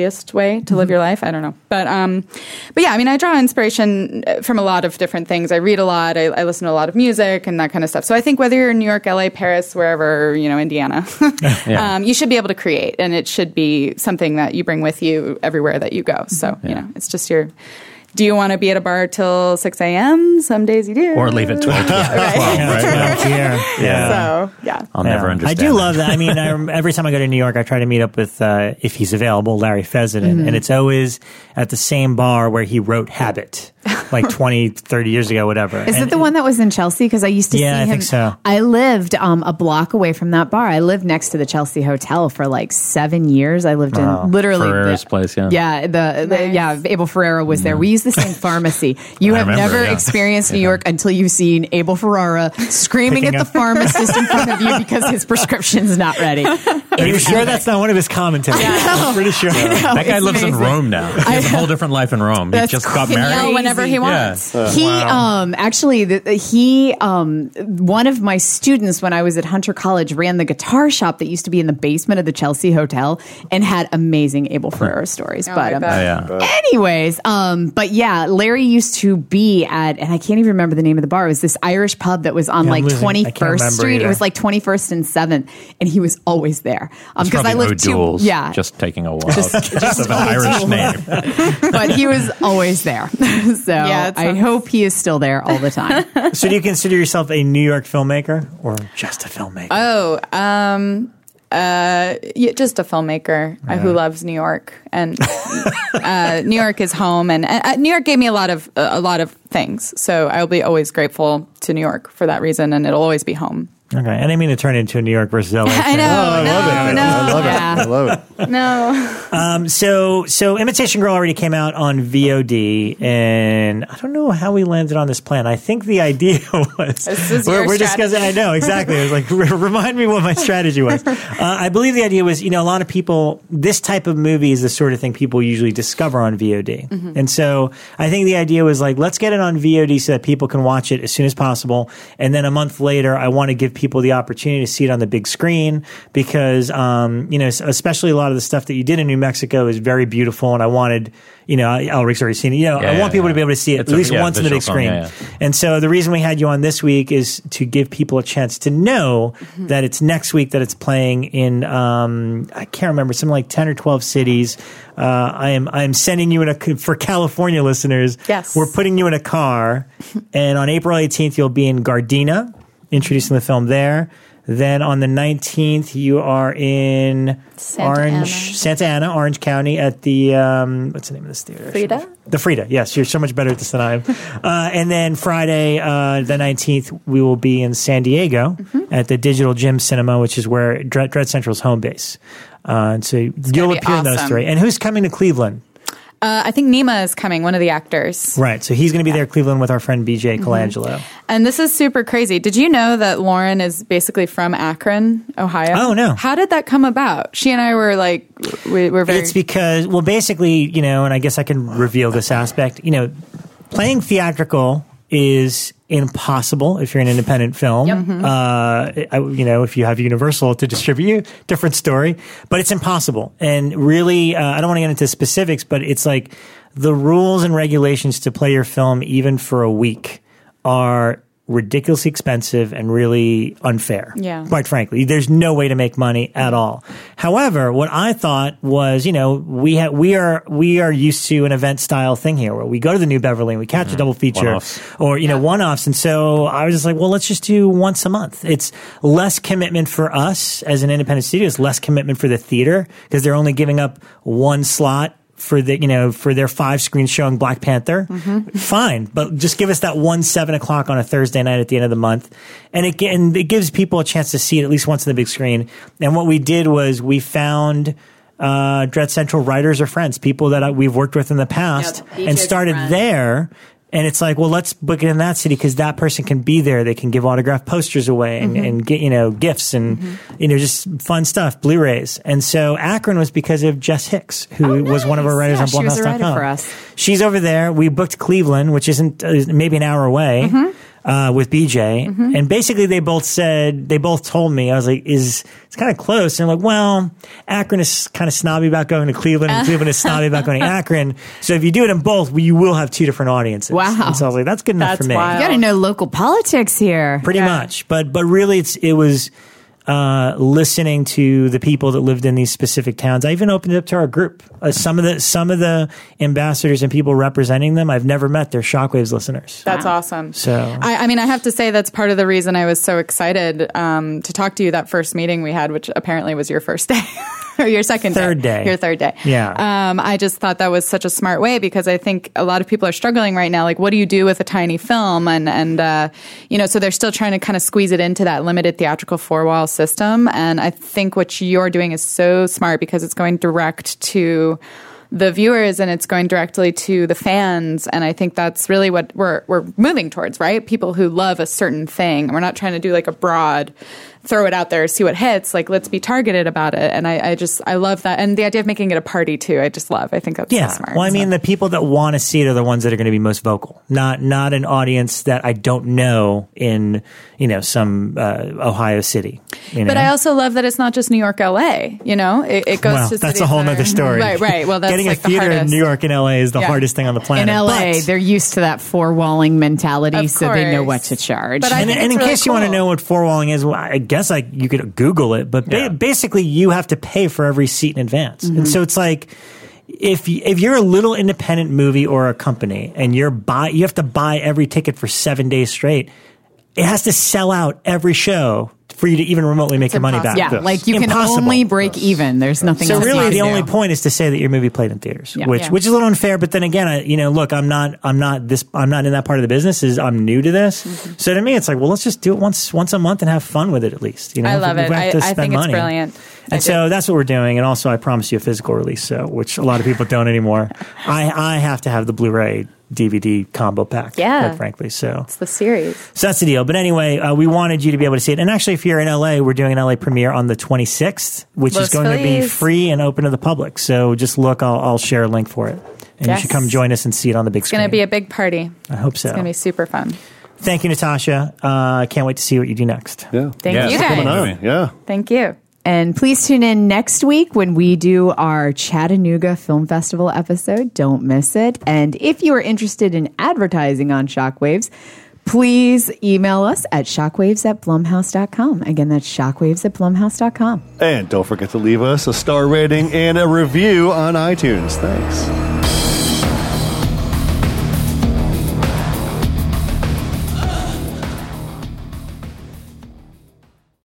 happiest way to live your life. I don't know. But, um, but yeah, I mean, I draw inspiration from a lot of different things. I read a lot. I, I listen to a lot of music and that kind of stuff. So I think whether you're in New York, L A, Paris, wherever, you know, Indiana, yeah. um, you should be able to create, and it should be something that you bring with you everywhere that you go. So, yeah. you know, it's just your... Do you want to be at a bar till six a.m.? Some days you do. Or leave at twelve. Yeah, right. Right. Yeah. yeah. So, yeah. I'll Yeah. never understand I do that. love that. I mean, I, every time I go to New York, I try to meet up with, uh, if he's available, Larry Fessenden. Mm-hmm. And it's always at the same bar where he wrote Habit, like twenty, thirty years ago, whatever. Is and, it the one that was in Chelsea? Because I used to Yeah, see I him. think so. I lived um, a block away from that bar. I lived next to the Chelsea Hotel for like seven years. I lived Wow. in literally Ferrera's the, place, yeah. Yeah, the, the Nice. yeah Abel Ferrara was there. We used the same pharmacy. You I have remember, never yeah. experienced New York until you've seen Abel Ferrara screaming Picking at up- the pharmacist in front of you because his prescription's not ready. Are you sure that's not one of his commentaries? I'm pretty sure. That guy it's lives in amazing. Rome now. He has a whole different life in Rome. He That's just got crazy. married. Yell whenever he Crazy. wants. Yeah. He Wow. um actually the, he um one of my students when I was at Hunter College ran the guitar shop that used to be in the basement of the Chelsea Hotel and had amazing Abel Ferrara stories. Oh, but I um, bet. Oh, yeah. anyways, um but yeah, Larry used to be at, and I can't even remember the name of the bar. It was this Irish pub that was on Yeah, I'm like losing- I twenty can't first remember Street. It either. was like twenty-first and seventh, and he was always there. Um It's because I probably lived two O'Doul's, yeah. just taking a while. Just- Just of an Irish name. but he was always there. so Yeah, it I sounds- hope he is still there all the time. So do you consider yourself a New York filmmaker or just a filmmaker? Oh, um, uh, yeah, just a filmmaker uh, who loves New York, and uh, New York is home, and, and uh, New York gave me a lot of uh, a lot of things. So I'll be always grateful to New York for that reason, and it'll always be home. Okay. I didn't mean to turn it into a New York versus L A. I thing. know, I no, love it. no, I love Yeah. it. I love it. no. Um, so, so Imitation Girl already came out on V O D, and I don't know how we landed on this plan. I think the idea was This is we're, your we're discussing. I know exactly. I was like, remind me what my strategy was. Uh, I believe the idea was, you know, a lot of people. This type of movie is the sort of thing people usually discover on V O D, Mm-hmm. and so I think the idea was like, let's get it on V O D so that people can watch it as soon as possible, and then a month later, I want to give people the opportunity to see it on the big screen because, um, you know, especially a lot of the stuff that you did in New Mexico is very beautiful, and I wanted, you know, Elric's already seen it. You know, Yeah, I yeah, want people yeah. to be able to see it It's at a- least yeah, once on the big visual screen. film, yeah, yeah. And so the reason we had you on this week is to give people a chance to know Mm-hmm. that it's next week that it's playing in, um, I can't remember, something like ten or twelve cities. Uh, I am I am sending you in a, for California listeners, Yes. we're putting you in a car, and on April eighteenth, you'll be in Gardena, introducing the film there. Then on the nineteenth, you are in Santa Orange, Ana. Santa Ana, Orange County at the, um, what's the name of this theater? Frida? The Frida, yes. You're so much better at this than I am. Uh, and then Friday, uh, the nineteenth, we will be in San Diego Mm-hmm. at the Digital Gym Cinema, which is where Dread, Dread Central's home base. Uh, and so you'll be appear in those awesome. three. And who's coming to Cleveland? Uh, I think Nima is coming, one of the actors. Right. So he's going to be there at Cleveland with our friend B J Colangelo. And this is super crazy. Did you know that Lauren is basically from Akron, Ohio? Oh, no. How did that come about? She and I were like, we were very. It's because, well, basically, you know, and I guess I can reveal this aspect, you know, playing theatrical is impossible if you're an independent film. Uh, I, you know, if you have Universal to distribute you, different story, but it's impossible. And really, uh, I don't want to get into specifics, but it's like the rules and regulations to play your film, even for a week, are ridiculously expensive and really unfair. Yeah. Quite frankly, there's no way to make money at all. However, what I thought was, you know, we ha- we are we are used to an event style thing here where we go to the New Beverly and we catch a double feature One-offs. or you know one-offs, and so I was just like, well, let's just do once a month. It's less commitment for us as an independent studio. It's less commitment for the theater because they're only giving up one slot for the, you know, for their five screens showing Black Panther. Fine. But just give us that one seven o'clock on a Thursday night at the end of the month. And it, and it gives people a chance to see it at least once on the big screen. And what we did was we found, uh, Dread Central writers or friends, people that I, we've worked with in the past Yeah, and B J's started friend. there. And it's like, well, let's book it in that city because that person can be there. They can give autographed posters away and, and get, you know, gifts and, you know, just fun stuff, Blu-rays. And so Akron was because of Jess Hicks, who Oh, was one of our nice. writers Yeah, on she was Blumhouse a dot writer com. for us. She's over there. We booked Cleveland, which isn't uh, maybe an hour away. uh, with B J. Mm-hmm. And basically they both said, they both told me, I was like, is, it's kind of close. And I'm like, well, Akron is kind of snobby about going to Cleveland and Cleveland is snobby about going to Akron. So if you do it in both, you will have two different audiences. Wow. And so I was like, that's good enough That's for me. wild. You got to know local politics here. Pretty Yeah. much. But, but really it's, it was, uh, listening to the people that lived in these specific towns. I even opened it up to our group. Uh, some of the, some of the ambassadors and people representing them, I've never met. They're Shockwaves listeners. That's awesome. So I, I mean, I have to say that's part of the reason I was so excited um, to talk to you that first meeting we had, which apparently was your first day. Or your second Third day. Your third day. Yeah. Um, I just thought that was such a smart way because I think a lot of people are struggling right now. Like, what do you do with a tiny film? And, and uh, you know, so they're still trying to kind of squeeze it into that limited theatrical four-wall system. And I think what you're doing is so smart because it's going direct to the viewers and it's going directly to the fans. And I think that's really what we're we're moving towards, right? People who love a certain thing. We're not trying to do like a broad throw it out there, see what hits. Like, let's be targeted about it. And I, I just, I love that. And the idea of making it a party too, I just love. I think that's yeah. so smart. Well, I mean, so. the people that want to see it are the ones that are going to be most vocal, not, not an audience that I don't know in, you know, some, uh, Ohio City. You know? But I also love that it's not just New York, L A, you know, it, it goes well, to that's cities a whole that are- nother story. Right, right. Well, that's getting like a the theater in hardest. New York and L A is the Yeah. hardest thing on the planet. In L A, But- they're used to that four-walling mentality, Of so they know course. what to charge. But I And, think and it's in really case you want to cool. know what four walling is, well, I guess like you could Google it, but ba- Yeah. basically you have to pay for every seat in advance. Mm-hmm. And so it's like, if you, if you're a little independent movie or a company and you're buy, you have to buy every ticket for seven days straight, it has to sell out every show for you to even remotely make It's your money back. impossible. yeah, like you can Impossible. only break even. There's nothing So else really, you the can only do. point is to say that your movie played in theaters, Yeah. which Yeah. which is a little unfair. But then again, I, you know, look, I'm not, I'm not this, I'm not in that part of the business. Is I'm new to this, Mm-hmm. so to me, it's like, well, let's just do it once once a month and have fun with it at least. You know, I love We it. have I, to I spend think it's money. brilliant. I And do. so that's what we're doing. And also, I promise you a physical release, so which a lot of people don't anymore. I I have to have the Blu-ray D V D combo pack. Yeah. quite frankly, so. It's the series. So that's the deal. But anyway, uh, we wanted you to be able to see it. And actually, if you're in L A, we're doing an L A premiere on the twenty-sixth, which Los is going to be Feliz. free and open to the public. So just look, I'll, I'll share a link for it. And Yes. you should come join us and see it on the big It's screen. going to be a big party. I hope so. It's going to be super fun. Thank you, Natasha. I uh, can't wait to see what you do next. Yeah. Thank Yeah, you it's guys. coming up. Oh, yeah. Thank you. And please tune in next week when we do our Chattanooga Film Festival episode. Don't miss it. And if you are interested in advertising on Shockwaves, please email us at shockwaves at blumhouse dot com. Again, that's shockwaves at blumhouse dot com. And don't forget to leave us a star rating and a review on iTunes. Thanks.